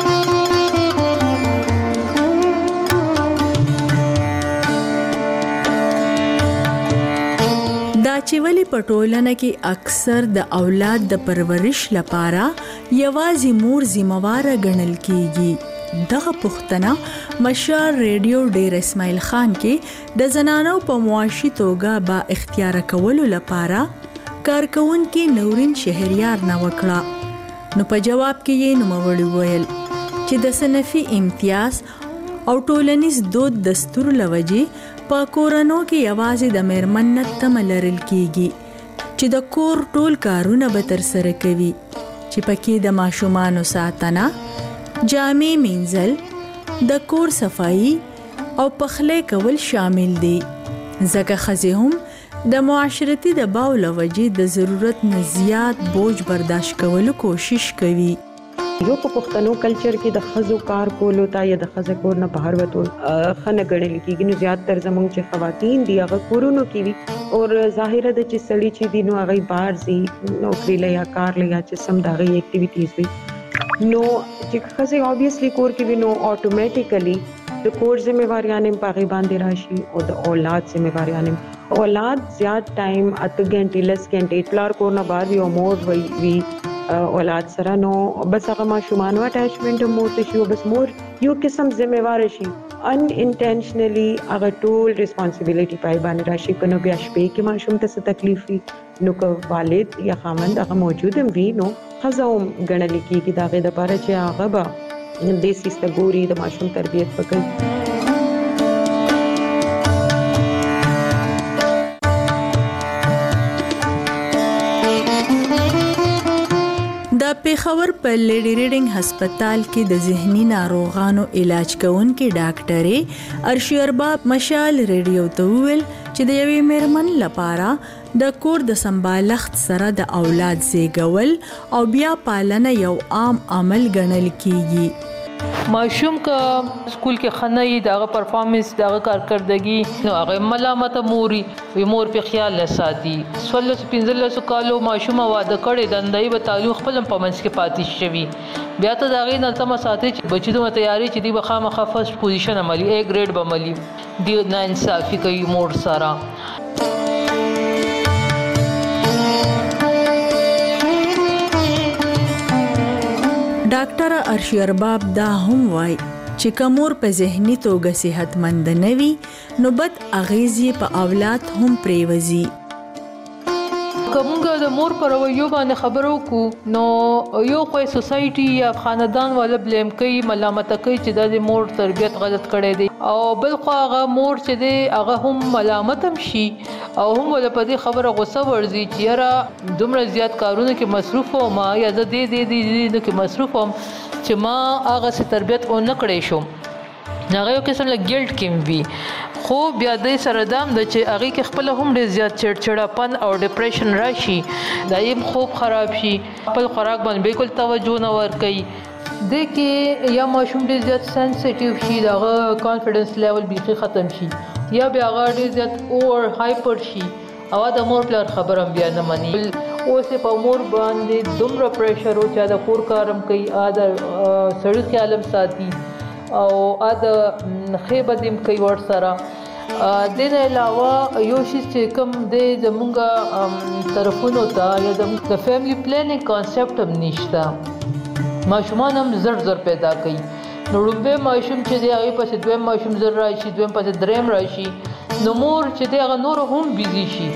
Speaker 20: دا چې ولی پټولنه کې اکثر د اولاد د پرورش لپاره یوازې مور ذمہوار ګڼل کیږي دغه پښتنه مشال ریډیو ډیر اسماعیل خان کې د زنانو په معاشي توګه با اختیار کولو لپاره کارکون کې نورین شهریار نه وکړه نو په جواب کې یې نوموړي ویل چې د صنفي امتیاز او ټولنیز دود دستور لوجي په کورونو کې یوازې د میرمن نه تمه لرل کیږي چې د کور ټول کارونه به تر سره کوي چې پکې د ماشومانو ساتنه جامې مینځل د کور صفائی او پخلی کول شامل دي ځکه ښځې هم د معاشرتي دباو لوجې د ضرورت نه زیات بوج برداشت کولو کوشش کوي
Speaker 7: یو په پښتنو کلچر کې د خزو کار کولو تا یا د خزه کور نه بهر وته خنه غړل کېږي نو زیات تر زموږ چې خواتین دی هغه کورونو کې وي او ظاهره د چې سړی چې دی نو هغه بهر زی نوکری لیا کار لیا چې سم دغه ایکټیویټیز وي نو چې خزه obviously کور کې وي نو اتوماتیکلی د کور ذمہواریاں پاغي باندې راشي او د اولاد ذمہواریاں اولاد زیات ټایم اته غنټې لس غنټې پلار کور نه بار وی او مور وی اولاد سره نو بس هغه ماشومان اٹیچمنٹ مور ته شو بس مور یو قسم ذمہوار شي ان انټینشنلی هغه ټول ریسپانسیبিলিټي پای باندې راشي کنه بیا شپې کې ماشوم ته څه تکلیف وي نو که والد یا خاوند هغه موجود هم وي نو خزاوم غنل کیږي داغه د پاره چې هغه به د سیسته ګوري د ماشوم تربیت وکړي
Speaker 20: د پیښور په لیډي ریډینګ هسپتال کې د ذهني ناروغانو علاج کوونکې ډاکټرې ارشی ارباب مشال ریډیو ته ویل چې د یوې میرمن لپاره د کور د سمبالښت سره د اولاد زیږول او بیا پالنه یو عام عمل ګڼل کیږي
Speaker 23: ماشوم کا سکول کې خنۍ دغه پرفارمنس دغه کارکردګي نو هغه ملامت موري وی مور په خیال لساتي سولس پنځلس کالو ماشوم واده کړي دندای به تعلق خپل په منځ کې پاتې شوی بیا ته دغه نه تم ساتي چې بچی دوه تیاری چې دی بخامه فرست پوزیشن عملی A ګریډ بملی دی نه انصافي کوي مور سره
Speaker 20: ډاکټر ارشی ارباب دا هم وای چې کومور په ذهني توګه صحتمند نه وي نو بد اغیزې په اولاد هم پریوزي
Speaker 23: کومګه د مور پر رویو باندې خبرو کو نو یو کوئی سوسایټي یا خاندان ولا بلیم کوي ملامت کوي چې د مور تربيت غلط کړي دي او بل خو هغه مور چې دی هغه هم ملامت هم شي او هم ول په دې خبره غوسه ورزي چې را دومره زیات کارونه کې مصروف او ما یا د دې دې دې کې مصروف هم چې ما هغه سي تربيت او نه کړې شو هغه یو قسم له ګیلټ کېم وی خو بیا د سره دام د چې هغه کې خپل هم ډیر زیات چړچړاپن او ډیپریشن راشي دایم خوب خراب شي خپل خوراک باندې بالکل توجه نه ور کوي د کې یا ماشوم ډیر زیات سنسټیو شي دغه کانفیډنس لیول بیخي ختم شي یا بیا هغه ډیر زیات اور هایپر شي او د مور پلار خبره بیا نه مني اوسه په مور باندې دومره پریشر او چې د کور کارم کوي ا د سړی خیالم ساتي او ا د خیبه دیم کوي ور سره د نه علاوه یو شی چې کوم د زمونږه طرفونو ته یا د فیملی پلانینګ کانسپټ هم نشته ماشومان هم زر زر پیدا کوي نو لومبه ماشوم چې دی هغه پسې دویم ماشوم زر راشي دویم پسې دریم راشي نو مور چې دی هغه نور هم بیزی شي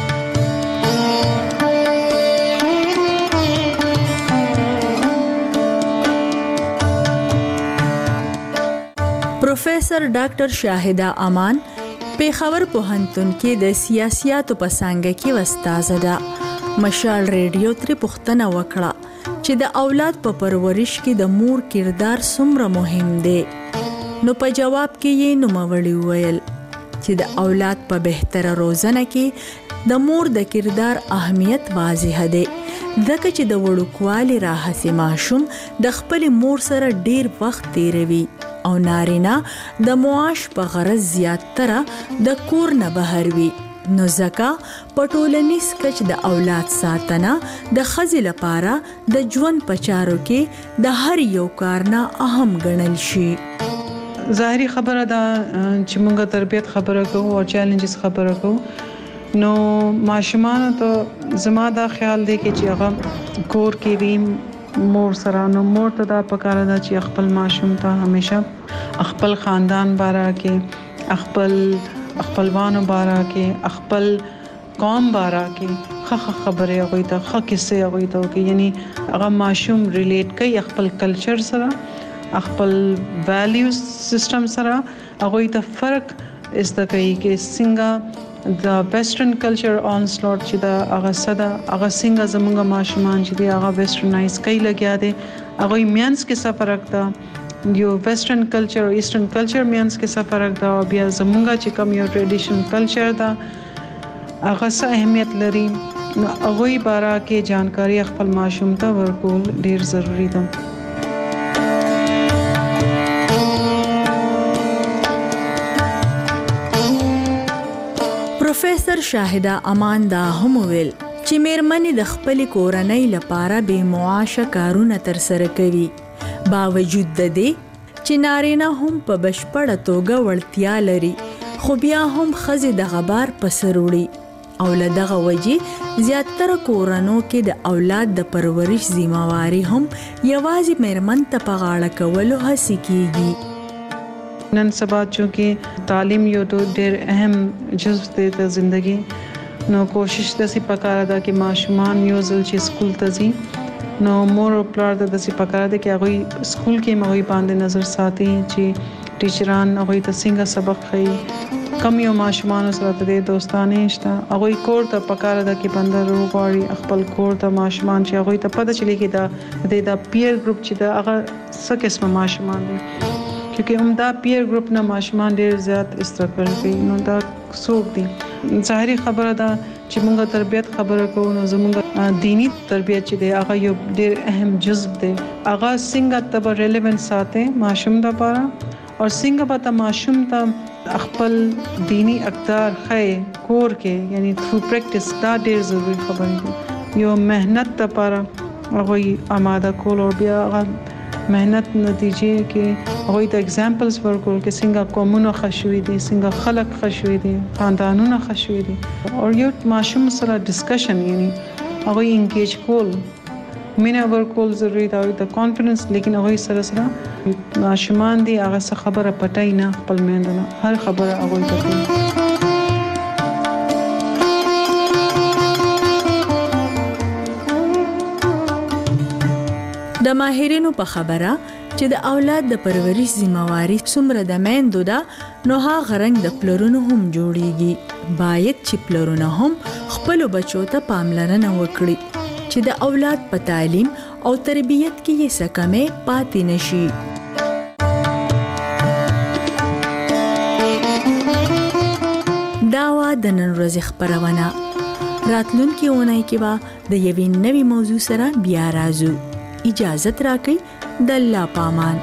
Speaker 20: پروفیسر ډاکټر شاهده امان پیښور پوهنتون کې د سیاسياتو په څانګه کې استاد ده مشال ریډیو تر پښتنه وکړه چې د اولاد په پرورش کې د مور کردار څومره مهم دی نو په جواب کې یې نوموړي ویل چې د اولاد په بهتره روزنه کې د مور د کردار اهمیت واضح دی ځکه چې د وړوکوالي راهسي ماشوم د خپل مور سره ډیر وخت تیروي او نارینا د معاش په غرض زیاتره د کور نه بهر وي نو ځکه په ټولنیز کچ د اولاد ساتنه د ښځې لپاره د ژوند په چارو کې د هر یو کار نه اهم ګڼل شي
Speaker 3: ظاهري خبره ده چې موږ تربيت خبره کوو او چیلنجز خبره کوو نو ماشومان ته زما دا خیال دی چې هغه کور کې وي مور سره نو مور ته دا پکاره ده چې خپل ماشوم ته همیشه خپل خاندان بارا کې خپل خپلوانو بارا کې خپل قوم بارا کې خخ خبره هغه ته خ کیسه هغه ته کې یعنی هغه ماشوم ریلیټ کوي خپل کلچر سره خپل ویلیوز سیستم سره هغه ته فرق است کوي کې څنګه د ویسټرن کلچر آن سلوټ چې دا هغه صدا هغه څنګه زموږه ماشومان چې دی هغه ویسټرنایز کوي لګیا دي هغه مینس کې څه فرق ده یو ویسټرن کلچر او ایسټرن کلچر مینس کې څه فرق ده او بیا زموږه چې کوم یو ټریډیشنل کلچر ده هغه څه اهمیت لري نو هغه باره کې جانکاری خپل ماشوم ته ورکول ډیر ضروری ده
Speaker 20: پروفیسر شاهده امان دا هم ویل چې میرمنې د خپل کورنۍ لپاره به معاشه کارونه تر سره کوي باوجود د دې چې نارینه هم په بشپړه توګه وړتیا لري خو بیا هم ښځې د غبار په سر وړي او له دغه وجې زیاتره کورنو کې د اولاد د پرورش ذمہواری هم یوازې میرمن ته په غاړه کولو هڅې کیږي
Speaker 3: نن سبا چونکه تعلیم یو ډېر اهم جزء دی د ژوندۍ نو کوشش د سي پکاره ده چې ماشومان یو ځل چې سکول ته ځي نو مور او پلار د سي پکاره ده چې هغه سکول کې مغوي باندې نظر ساتي چې ټیچران هغه ته څنګه سبق ښيي کم یو ماشومان سره د دوستانه شته هغه کور ته پکاره ده چې بندر وغواړي خپل کور ته ماشومان چې هغه ته پته چلی کې دا د پیر ګروپ چې دا هغه څه قسمه ماشومان دي کیونکه هم دا پیر ګروپ نه ماشومان ډیر زیات استراکل کوي نو دا څوک دي ظاهري خبره ده چې موږ تربيت خبره کوو نو زموږ دینی تربيت چې دی هغه یو ډیر اهم جزء دی هغه څنګه تب ریلیونت ساتي ماشوم د لپاره او څنګه به ماشوم ته خپل دینی اقدار خې کور کې یعنی تھرو پریکټیس دا ډیر ضروری خبره ده یو مهنت لپاره هغه آماده کول او بیا مهنت نتیجې کې هغه ته اگزامپلز ورکول کې څنګه قومونه خښوي دي څنګه خلک خښوي دي خاندانونه خښوي دي او یو ماشوم سره ډسکشن یعنی هغه انګیج کول مینه ورکول ضروری دا د کانفیډنس لیکن هغه سره سره ماشومان دي هغه څه خبره پټای نه خپل مېندنه هر خبره هغه ته کوي
Speaker 20: د ماهرینو په خبره چې د اولاد د پرورش ذمہواری څومره د میندو ده نو هغه رنګ د پلرونو هم جوړیږي. باید چې پلرونه هم خپل بچو ته پاملرنه وکړي چې د اولاد په تعلیم او تربیت کې یې څه کمی پاتې نشي. دا وا د نن ورځې خبرونه. راتلونکي اونۍ کې به د یوې نوې موضوع سره بیا راځو. اجازه راکړئ د الله پامان.